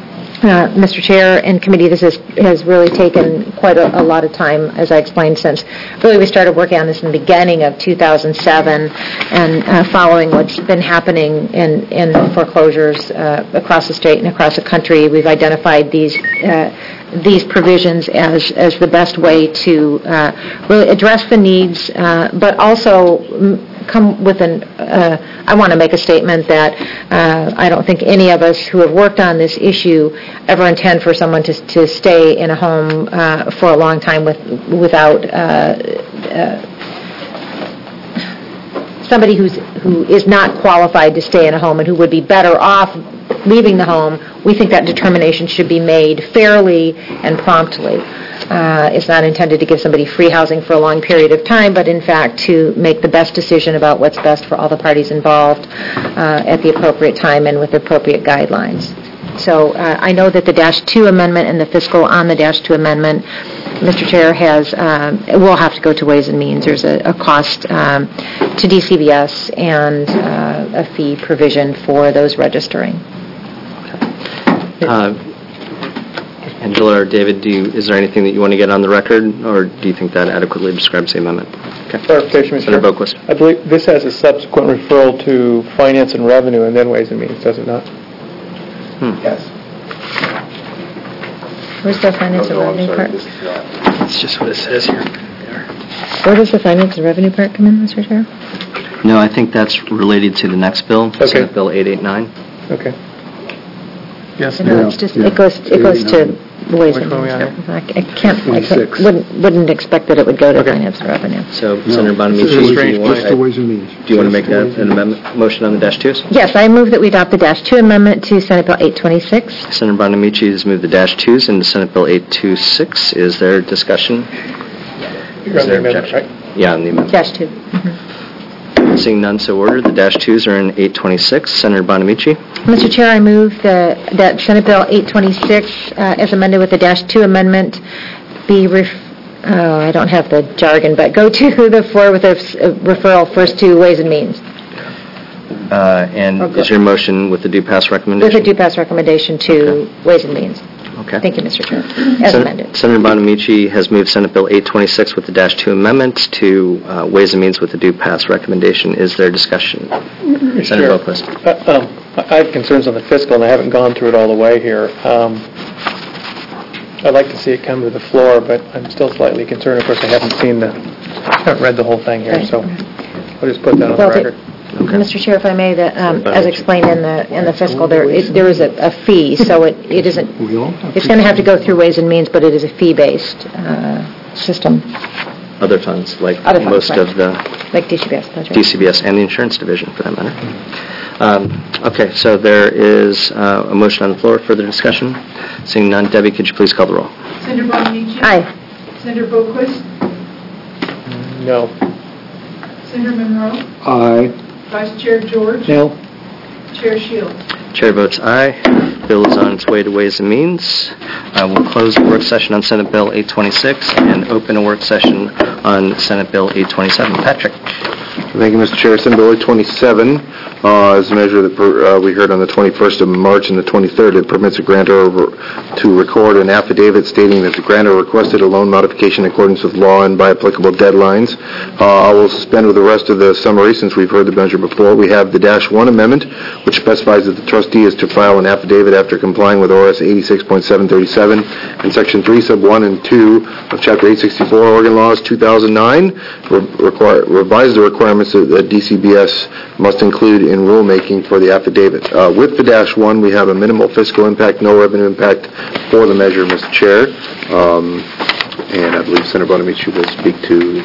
Uh, Mister Chair and Committee, this has, has really taken quite a, a lot of time, as I explained, since really we started working on this in the beginning of two thousand seven, and uh, following what's been happening in, in foreclosures uh, across the state and across the country, we've identified these uh, these provisions as, as the best way to uh, really address the needs, uh, but also m- come with an, uh, I want to make a statement that uh, I don't think any of us who have worked on this issue ever intend for someone to, to stay in a home uh, for a long time with, without uh, uh, somebody who's, who is not qualified to stay in a home and who would be better off leaving the home. We think that determination should be made fairly and promptly. Uh, it's not intended to give somebody free housing for a long period of time, but in fact to make the best decision about what's best for all the parties involved uh, at the appropriate time and with appropriate guidelines. So uh, I know that the Dash two amendment and the fiscal on the Dash two amendment, Mister Chair, has, um, will have to go to Ways and Means. There's a, a cost um, to D C B S and uh, a fee provision for those registering. Uh, Angela or David, do you, is there anything that you want to get on the record, or do you think that adequately describes the amendment? Okay. Clarification, Mister Senator Chair. Boquist. I believe this has a subsequent referral to Finance and Revenue and then Ways and Means, does it not? Hmm. Yes. Where's the finance and revenue part? That's just what it says here. Where does the finance and revenue part come in, Mister Chair? No, I think that's related to the next bill, Okay. Senate Bill eight eighty-nine. Okay. Yes. No, it's just, it goes, it goes to Ways Which and one we Means. on? I I can't, I can't, twenty-six. wouldn't, wouldn't expect that it would go to Okay. finance and revenue. So, No, Senator Bonamici, it's do strange, you want, just the Ways and Means. do you want to make Just the that Ways an and amendment, motion on the dash twos? Yes, I move that we adopt the Dash two amendment to Senate Bill eight twenty-six. Senator Bonamici has moved the dash twos into Senate Bill eight twenty-six. Is there discussion? You're on the amendment, right? Yeah, on the amendment. Dash two. Seeing none, so ordered. The dash twos are in eight twenty-six. Senator Bonamici. Mister Chair, I move the, that Senate Bill eight twenty-six, uh, as amended with the Dash two amendment, be ref, oh, I don't have the jargon, but go to the floor with a s- a referral first to Ways and Means. Uh, And Okay. is your motion with the due pass recommendation? With a due pass recommendation to Ways and Means. Okay. Thank you, Mister Chair. As Sen- amended. Senator Bonamici has moved Senate Bill eight twenty-six with the dash two amendment to uh, Ways and Means with the due pass recommendation. Is there discussion? Mister Senator Chair, Boquist. uh, um, I I have concerns on the fiscal, and I haven't gone through it all the way here. Um, I'd like to see it come to the floor, but I'm still slightly concerned. Of course, I haven't seen the, I haven't read the whole thing here, Right. so I'll just put that on the Well, the- record. Okay. Mister Chair, if I may, that, um, as explained in the, in the fiscal, there is, there is a a fee, so it it isn't, We all have it's going to have to go through Ways and Means, but it is a fee-based uh, system, Other funds, like Other funds, most right. of the like D C B S. That's right. D C B S and the insurance division, for that matter. Um, Okay, so there is uh, a motion on the floor. Further discussion? Seeing none, Debbie, could you please call the roll? Senator Bonamici? Aye. Senator Boquist? No. Senator Monroe? Aye. Vice Chair George? No. Chair Shields? Chair votes aye. Bill is on its way to Ways and Means. Uh, We'll close the work session on Senate Bill eight twenty-six and open a work session on Senate Bill eight twenty-seven. Patrick? Thank you, Mister Chair. Senate Bill eight twenty-seven uh, is a measure that per- uh, we heard on the twenty-first of March and the twenty-third. It permits a grantor to record an affidavit stating that the grantor requested a loan modification in accordance with law and by applicable deadlines. Uh, I will suspend with the rest of the summary since we've heard the measure before. We have the Dash one amendment, which specifies that the trustee is to file an affidavit after complying with O R S eighty-six point seven thirty-seven and Section three, Sub one and two of Chapter eight sixty-four Oregon Laws two thousand nine, re- require, revise the requirements that that D C B S must include in rulemaking for the affidavit. Uh, With the Dash one, we have a minimal fiscal impact, no revenue impact for the measure, Mister Chair. Um, And I believe Senator Bonamici will speak to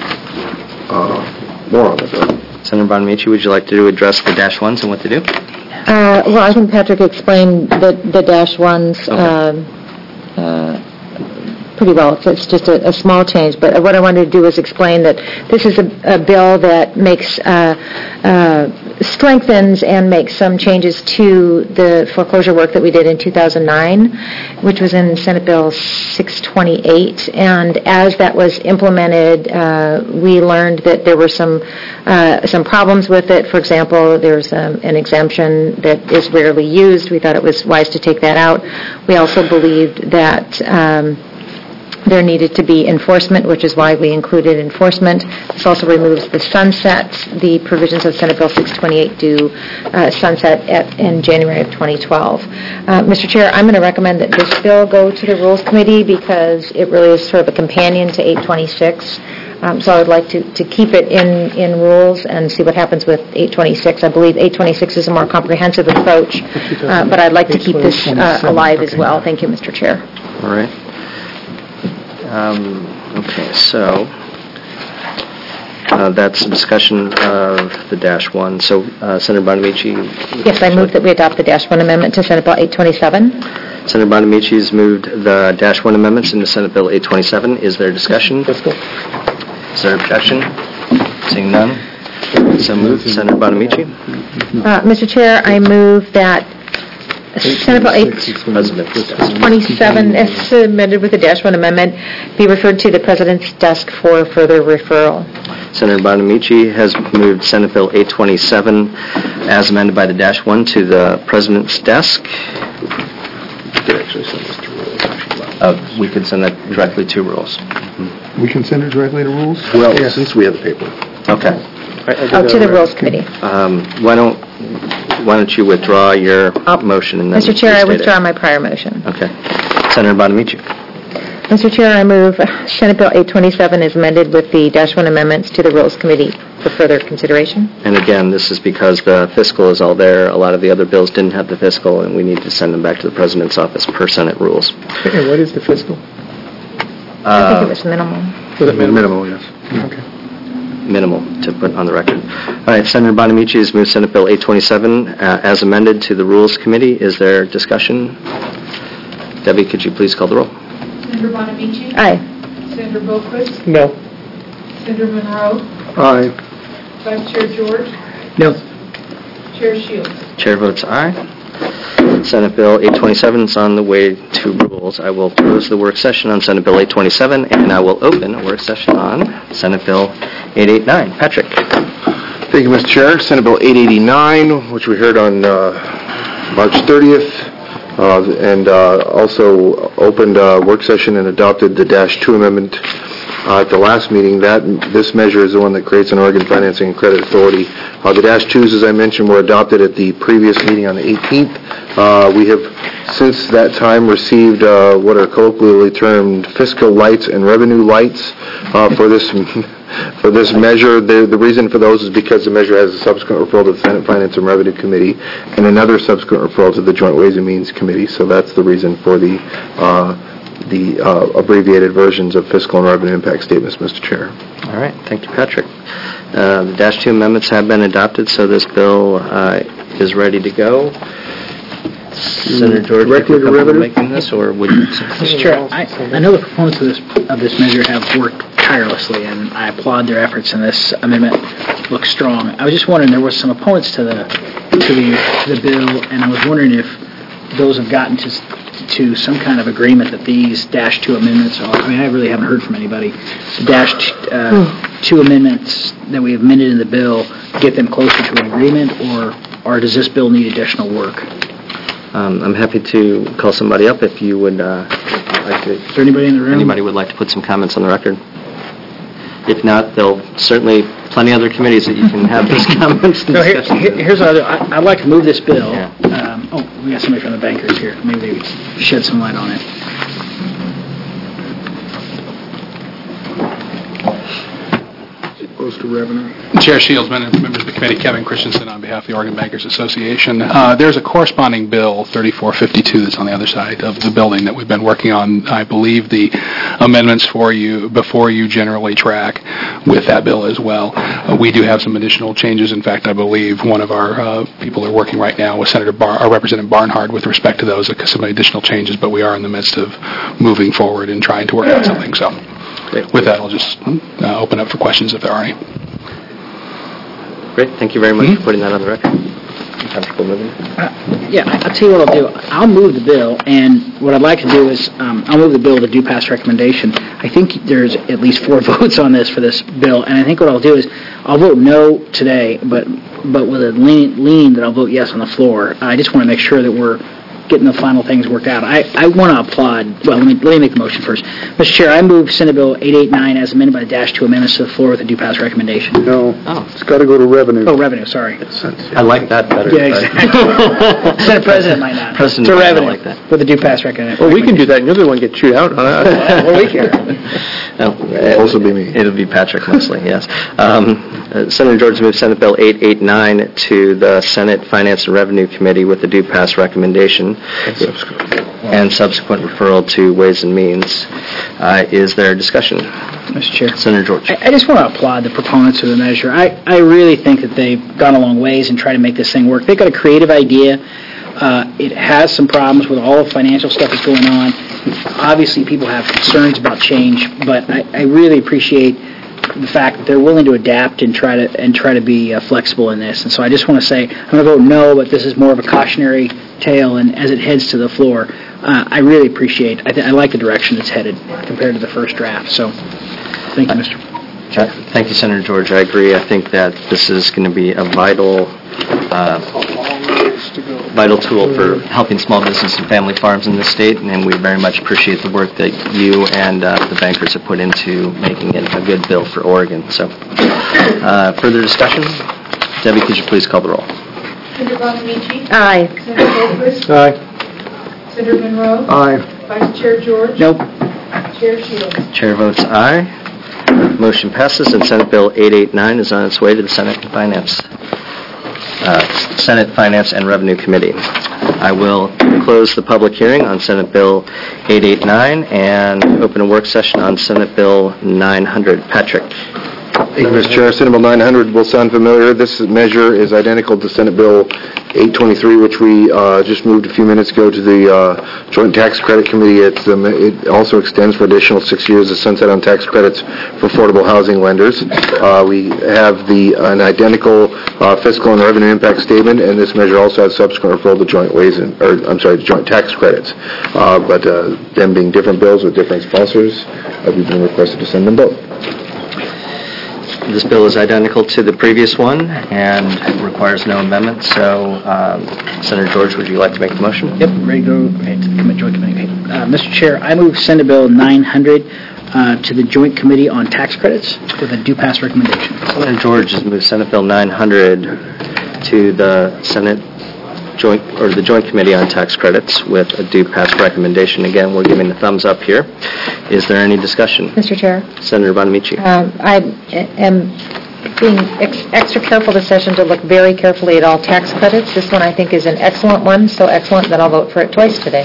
uh, more on the bill. Senator Bonamici, would you like to address the dash ones and what to do? Uh, Well, I think Patrick explained the the Dash ones Okay. um, uh, pretty well. It's- It's just a a small change, but what I wanted to do is explain that this is a a bill that makes, uh, uh, strengthens and makes some changes to the foreclosure work that we did in two thousand nine, which was in Senate Bill six twenty-eight. And as that was implemented, uh, we learned that there were some uh, some problems with it. For example, there's um, an exemption that is rarely used. We thought it was wise to take that out. We also believed that um, there needed to be enforcement, which is why we included enforcement. This also removes the sunset. The provisions of Senate Bill six twenty-eight do uh, sunset at, in January of twenty twelve. Uh, Mister Chair, I'm going to recommend that this bill go to the Rules Committee because it really is sort of a companion to eight twenty-six. Um, so I would like to, to keep it in, in rules and see what happens with eight twenty-six. I believe eight twenty-six is a more comprehensive approach, uh, but I'd like to keep this uh, alive as well. Thank you, Mister Chair. All right. Um, Okay, so uh, that's a discussion of the dash one. So uh, Senator Bonamici? Yes, I move that we adopt the Dash one amendment to Senate Bill eight twenty-seven. Senator Bonamici has moved the dash one amendments into Senate Bill eight twenty-seven. Is there discussion? Fiscal. Is there objection? Seeing none, so moved. Senator Bonamici? Uh, Mister Chair, I move that Senate Bill eight twenty-seven, as submitted with the dash one amendment, be referred to the President's desk for further referral. Senator Bonamici has moved Senate Bill eight twenty-seven, as amended by the dash one, to the President's desk. You could actually send this to rules. Uh, we could send that directly to rules. We can send it directly to rules? Well, since we have the paper. Okay. Oh, to the Rules Committee. Um, why don't Why don't you withdraw your motion and then Mister Chair, I restate it? withdraw my prior motion. Okay. Senator Bonamici. Mister Chair, I move Senate Bill eight twenty-seven is amended with the dash one amendments to the Rules Committee for further consideration. And again, this is because the fiscal is all there. A lot of the other bills didn't have the fiscal, and we need to send them back to the President's office per Senate rules. And what is the fiscal? I think it was minimal. Was it minimal? Minimal, yes. Okay. Minimal, to put on the record. All right, Senator Bonamici has moved Senate Bill eight twenty-seven uh, as amended to the Rules Committee. Is there discussion? Debbie, could you please call the roll? Senator Bonamici? Aye. Senator Boquist? No. Senator Monroe? Aye. Vice Chair George? No. Chair Shields? Chair votes aye. Senate Bill eight twenty-seven is on the way to rules. I will close the work session on Senate Bill eight twenty-seven, and I will open a work session on Senate Bill eight eighty-nine. Patrick. Thank you, Mister Chair. Senate Bill eight eighty-nine, which we heard on uh, March thirtieth, uh, and uh, also opened a work session and adopted the Dash two Amendment uh, at the last meeting. That This measure is the one that creates an Oregon Financing and Credit Authority. Uh, the Dash twos, as I mentioned, were adopted at the previous meeting on the eighteenth. Uh, we have, since that time, received uh, what are colloquially termed fiscal lights and revenue lights uh, for this for this measure. The, the reason for those is because the measure has a subsequent referral to the Senate Finance and Revenue Committee and another subsequent referral to the Joint Ways and Means Committee. So that's the reason for the uh, the uh, abbreviated versions of fiscal and revenue impact statements, Mister Chair. All right. Thank you, Patrick. Uh, the Dash two amendments have been adopted, so this bill uh, is ready to go. Senator George, if you're comfortable making this, or would you? Mister Chair, I, I know the proponents of this of this measure have worked tirelessly, and I applaud their efforts. And this amendment looks strong. I was just wondering, there were some opponents to the to the to the bill, and I was wondering if those have gotten to to some kind of agreement that these Dash two amendments are. I mean, I really haven't heard from anybody. The Dash uh, two amendments that we have amended in the bill get them closer to an agreement, or or does this bill need additional work? Um, I'm happy to call somebody up if you would uh, like to. Is there anybody in the room? Anybody would like to put some comments on the record? If not, there'll certainly plenty of other committees that you can have those comments and So here, discussions. here- here's what I'd, I- I'd like to move this bill. Yeah. Um, oh, we got somebody from the bankers here. Maybe they would shed some light on it. Goes to revenue. Chair Shields, members of the committee, Kevin Christensen on behalf of the Oregon Bankers Association. Uh, there's a corresponding bill, thirty-four fifty-two, that's on the other side of the building that we've been working on. I believe the amendments for you, before you generally track with that bill as well. Uh, we do have some additional changes. In fact, I believe one of our uh, people are working right now with Senator Bar, our Representative Barnhart with respect to those, uh, some additional changes, but we are in the midst of moving forward and trying to work out something. So with that, I'll just uh, open up for questions if there are any. Great. Thank you very much for putting that on the record. You comfortable moving? Uh, yeah, I- I'll tell you what I'll do. I'll move the bill, and what I'd like to do is, um, I'll move the bill to do pass recommendation. I think there's at least four votes on this for this bill, and I think what I'll do is, I'll vote no today, but but with a lean, lean that I'll vote yes on the floor. I just want to make sure that we're getting the final things worked out. I, I want to applaud, well, let me, let me make the motion first. Mister Chair, I move Senate Bill eight eighty-nine as amended by the Dash two amendments to the floor with a due pass recommendation. No, Oh. it's got to go to revenue. Oh, revenue, sorry. I like that better. Yeah, exactly. Senate President might not. President To might not revenue, like that. with a due pass recommendation. Well, we can do that, and you're the one get chewed out on that. Well, we care. No, It'll also be me. It'll be Patrick mostly, yes. Um, uh, Senator George moves Senate Bill eight eighty-nine to the Senate Finance and Revenue Committee with a due pass recommendation and subsequent referral to Ways and Means. Uh, is there discussion? Mister Chair. Senator George. I I just want to applaud the proponents of the measure. I, I really think that they've gone a long ways in trying to make this thing work. They've got a creative idea. Uh, it has some problems with all the financial stuff that's going on. Obviously, people have concerns about change, but I, I really appreciate the fact that they're willing to adapt and try to and try to be uh, flexible in this. And so I just want to say I'm going to vote no, but this is more of a cautionary tail and as it heads to the floor, uh, I really appreciate, I, th- I like the direction it's headed compared to the first draft. So thank you, Mister Chair. Thank you, Senator George. I agree. I think that this is going to be a vital, uh, vital tool for helping small business and family farms in this state, and we very much appreciate the work that you and uh, the bankers have put into making it a good bill for Oregon. So, uh, further discussion? Debbie, could you please call the roll? Senator Bonamici? Aye. Senator Boquist? Aye. Senator Monroe? Aye. Vice Chair George? Nope. Chair Shields? Chair votes aye. Motion passes, and Senate Bill eight eighty-nine is on its way to the Senate Finance, uh, Senate Finance and Revenue Committee. I will close the public hearing on Senate Bill eight eighty-nine and open a work session on Senate Bill nine hundred. Patrick. Thank you, Mister Chair. Senate Bill nine hundred will sound familiar. This measure is identical to Senate Bill eight twenty-three, which we uh, just moved a few minutes ago to the uh, Joint Tax Credit Committee. It's, um, it also extends for additional six years the sunset on tax credits for affordable housing lenders. Uh, we have the an identical uh, fiscal and revenue impact statement, and this measure also has subsequent referral to joint ways and, or I'm sorry, to joint tax credits. Uh, but uh, them being different bills with different sponsors, uh, we've been requested to send them both. This bill is identical to the previous one and requires no amendment. So, um, Senator George, would you like to make the motion? Yep, ready to go okay, to the commi- Joint Committee. Uh, Mister Chair, I move Senate Bill nine hundred uh, to the Joint Committee on Tax Credits with a due pass recommendation. Senator George has moved Senate Bill nine hundred to the Senate Joint, or the Joint Committee on Tax Credits with a due pass recommendation. Again, we're giving the thumbs up here. Is there any discussion? Mister Chair, Senator Bonamici. um, I am being ex- extra careful this session to look very carefully at all tax credits. This one I think is an excellent one, so excellent that I'll vote for it twice today.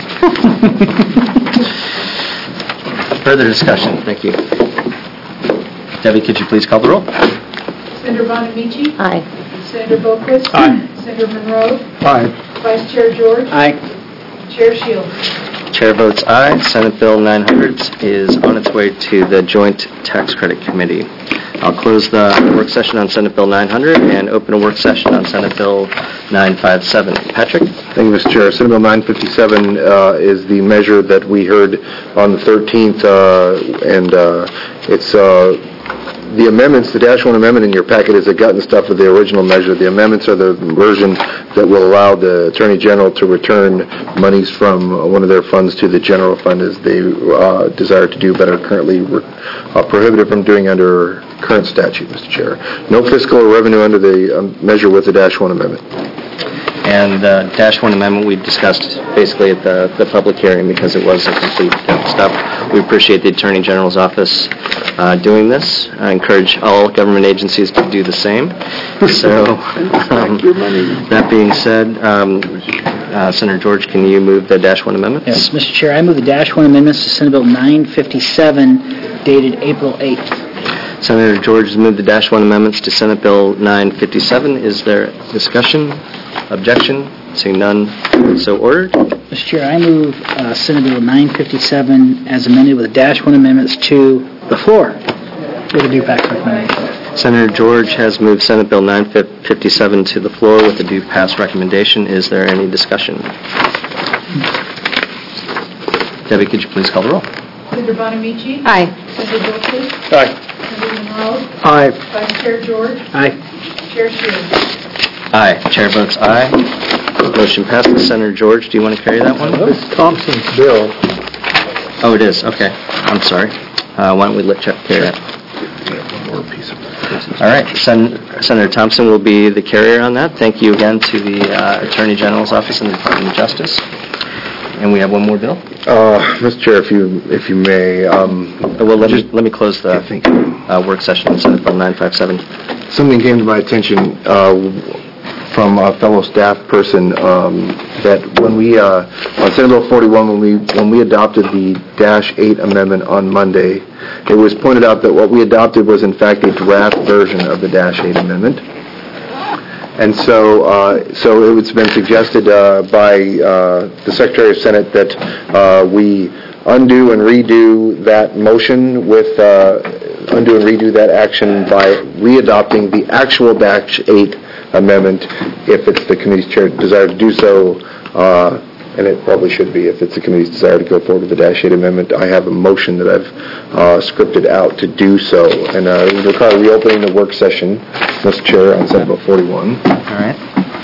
Further discussion? Thank you. Debbie, could you please call the roll? Senator Bonamici? Aye. Senator Boquist? Aye. Senator Monroe? Aye. Vice Chair George? Aye. Chair Shields? Chair votes aye. Senate Bill nine hundred is on its way to the Joint Tax Credit Committee. I'll close the work session on Senate Bill nine hundred and open a work session on Senate Bill nine fifty-seven. Patrick? Thank you, Mister Chair. Senate Bill nine fifty-seven uh, is the measure that we heard on the thirteenth, uh, and uh, it's uh, the amendments, the dash one amendment in your packet is the gut and stuff of the original measure. The amendments are the version that will allow the Attorney General to return monies from one of their funds to the general fund as they uh, desire to do, but are currently uh, prohibited from doing under current statute, Mister Chair. No fiscal or revenue under the um, measure with the dash one amendment. And the dash one amendment we discussed basically at the, the public hearing because it was a complete stuff. We appreciate the Attorney General's office uh, doing this. I encourage all government agencies to do the same. So, um, that being said, um, uh, Senator George, can you move the dash one amendments? Yes, Mister Chair, I move the dash one amendments to Senate Bill nine fifty-seven dated April eighth. Senator George has moved the dash one amendments to Senate Bill nine fifty-seven. Is there discussion? Objection? Seeing none, so ordered. Mister Chair, I move uh, Senate Bill nine fifty-seven as amended with dash one amendments to the floor with a due pass recommendation. Senator George has moved Senate Bill nine fifty-seven to the floor with a due pass recommendation. Is there any discussion? Debbie, could you please call the roll? Senator Bonamici? Aye. Senator Boquist? Aye. Senator Monroe? Aye. Vice Chair George? Aye. Chair Shields? Aye. Chair votes aye. Motion passes. Senator George, do you want to carry that one? This Thompson's bill. Oh, it is. Okay. I'm sorry. Uh, why don't we let Chuck carry that? All right. Sen- Senator Thompson will be the carrier on that. Thank you again to the uh, Attorney General's Office and the Department of Justice. And we have one more bill. Uh, Mister Chair, if you if you may, um, oh, well, let me let me close the uh, work session on Senate Bill nine fifty-seven. Something came to my attention uh, from a fellow staff person um, that when we uh, on Senate Bill forty-one, when we when we adopted the dash eight amendment on Monday, it was pointed out that what we adopted was in fact a draft version of the dash eight amendment. And so, uh, so it's been suggested uh, by uh, the Secretary of Senate that uh, we undo and redo that motion with uh, undo and redo that action by readopting the actual dash eight amendment, if it's the committee's chair desire to do so, uh, and it probably should be if it's the committee's desire to go forward with the dash eight amendment. I have a motion that I've uh, scripted out to do so, and uh, it would require reopening the work session, Mister Chair, on Senate Bill forty-one. All right.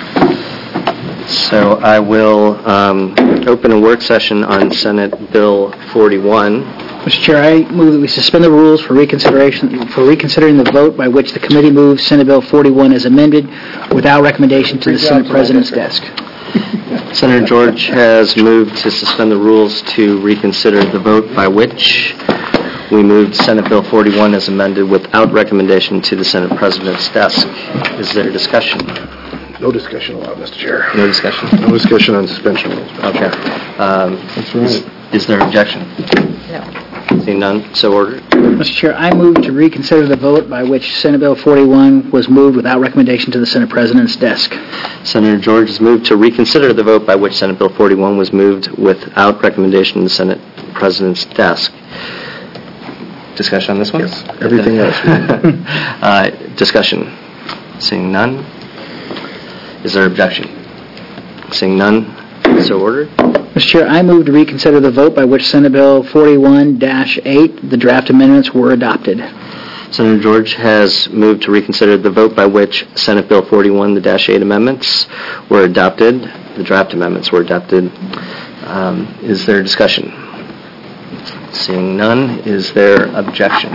So I will um, open a work session on Senate Bill forty-one. Mister Chair, I move that we suspend the rules for reconsideration, for reconsidering the vote by which the committee moves Senate Bill forty-one as amended without recommendation to the Senate President's desk. Senator George has moved to suspend the rules to reconsider the vote by which we moved Senate Bill forty-one as amended without recommendation to the Senate President's desk. Is there discussion? No discussion allowed, Mister Chair. No discussion? No discussion on suspension rules. Okay. Um, That's right. Is, is there objection? No. Seeing none, so ordered. Mister Chair, I move to reconsider the vote by which Senate Bill forty-one was moved without recommendation to the Senate President's desk. Senator George has moved to reconsider the vote by which Senate Bill forty-one was moved without recommendation to the Senate President's desk. Discussion on this one? Yes. Everything else. uh, discussion. Seeing none. Is there objection? Seeing none, so ordered. Mister Chair, I move to reconsider the vote by which Senate Bill forty-one dash eight, the draft amendments, were adopted. Senator George has moved to reconsider the vote by which Senate Bill forty-one, the dash eight amendments, were adopted. The draft amendments were adopted. Um, is there discussion? Seeing none, is there objection?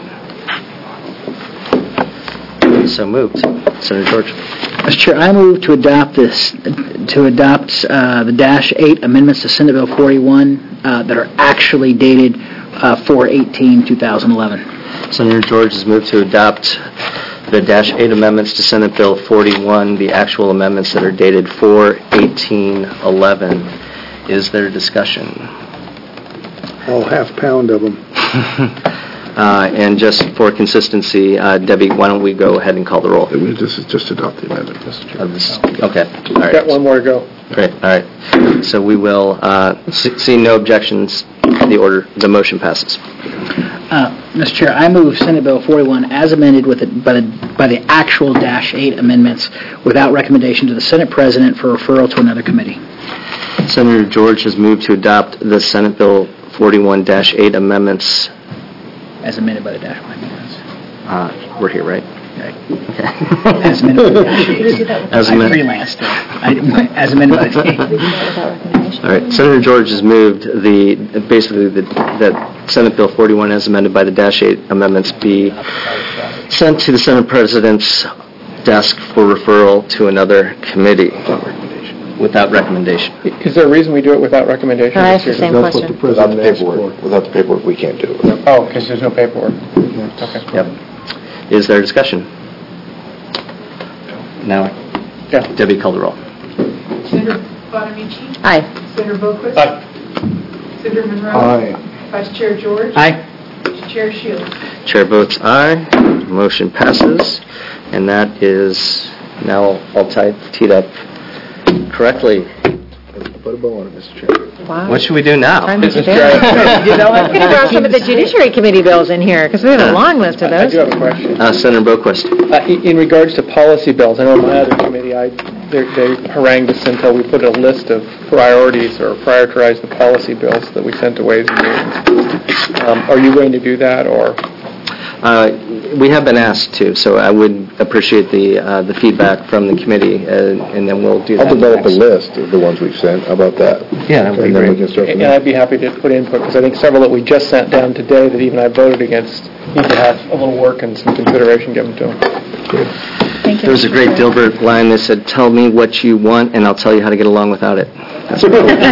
So moved. Senator George. Mister Chair, I move to adopt this, to adopt uh, the dash eight amendments to Senate Bill forty-one uh, that are actually dated uh, four eighteen twenty eleven. Senator George has moved to adopt the dash eight amendments to Senate Bill forty-one, the actual amendments that are dated four eighteen eleven. Is there discussion? All half pound of them. Uh, and just for consistency, uh, Debbie, why don't we go ahead and call the roll? This is just adopt the amendment, Mister Chair. Of this, okay. All We've right. got one more to go. Great. All right. So we will, uh, see- seeing no objections, the order, the motion passes. Uh, Mister Chair, I move Senate Bill forty-one as amended with it by the, by the actual dash eight amendments without recommendation to the Senate President for referral to another committee. Senator George has moved to adopt the Senate Bill forty-one dash eight amendments. As amended by the dash amendments. Uh, we're here, right? Okay. As amended by the dash eight. As I amended. freelanced it. I- As amended by the dash eight. All right. Senator George has moved the, basically, the, that Senate Bill forty-one as amended by the dash eight amendments be sent to the Senate President's desk for referral to another committee without recommendation. Is there a reason we do it without recommendation? I asked the same That's what question. the President asked for. Without the paperwork, we can't do it. Oh, because there's no paperwork. Okay. Yep. Is there discussion? Now, Yeah. Debbie, call the roll. Senator Bonamici? Aye. Senator Boquist? Aye. Senator Monroe? Aye. Vice Chair George? Aye. Chair Shields? Chair votes aye. Motion passes. And that is now all tied, teed up correctly. Put a bow on it, Mister Chair. Wow. What should we do now? Time to stay. You know what? I'm going to throw some of the Judiciary Committee bills in here, because we have a long list of I those. do have a question. Uh, Senator Boquist. Uh, i- In regards to policy bills, I know my other committee, I, they they harangued us until we put a list of priorities or prioritized the policy bills that we sent to Ways and Means. Um, Are you going to do that, or? Uh, We have been asked to, so I would appreciate the uh, the feedback from the committee, uh, and then we'll do that. I'll develop a next. list of the ones we've sent. How about that? Yeah, that would be And then we great. can start from And there. I'd be happy to put input, because I think several that we just sent down today that even I voted against need to have a little work and some consideration given to them. Thank you. There was a great Dilbert line that said, "Tell me what you want, and I'll tell you how to get along without it." That's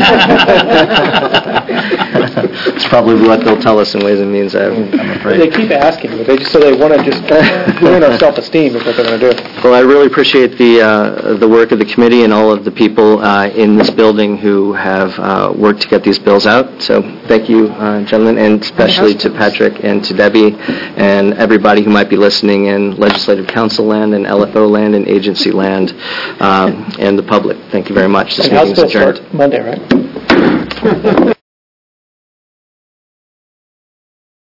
It's probably what they'll tell us in Ways and Means, I'm I'm They afraid. keep asking, but they just, so they want to just ruin our self-esteem is what they're going to do. Well, I really appreciate the uh, the work of the committee and all of the people uh, in this building who have uh, worked to get these bills out. So thank you, uh, gentlemen, and especially to Patrick and to Debbie and everybody who might be listening in Legislative Council land and L F O land and agency land um, and the public. Thank you very much. This And House meeting is bills adjourned. start Monday, right?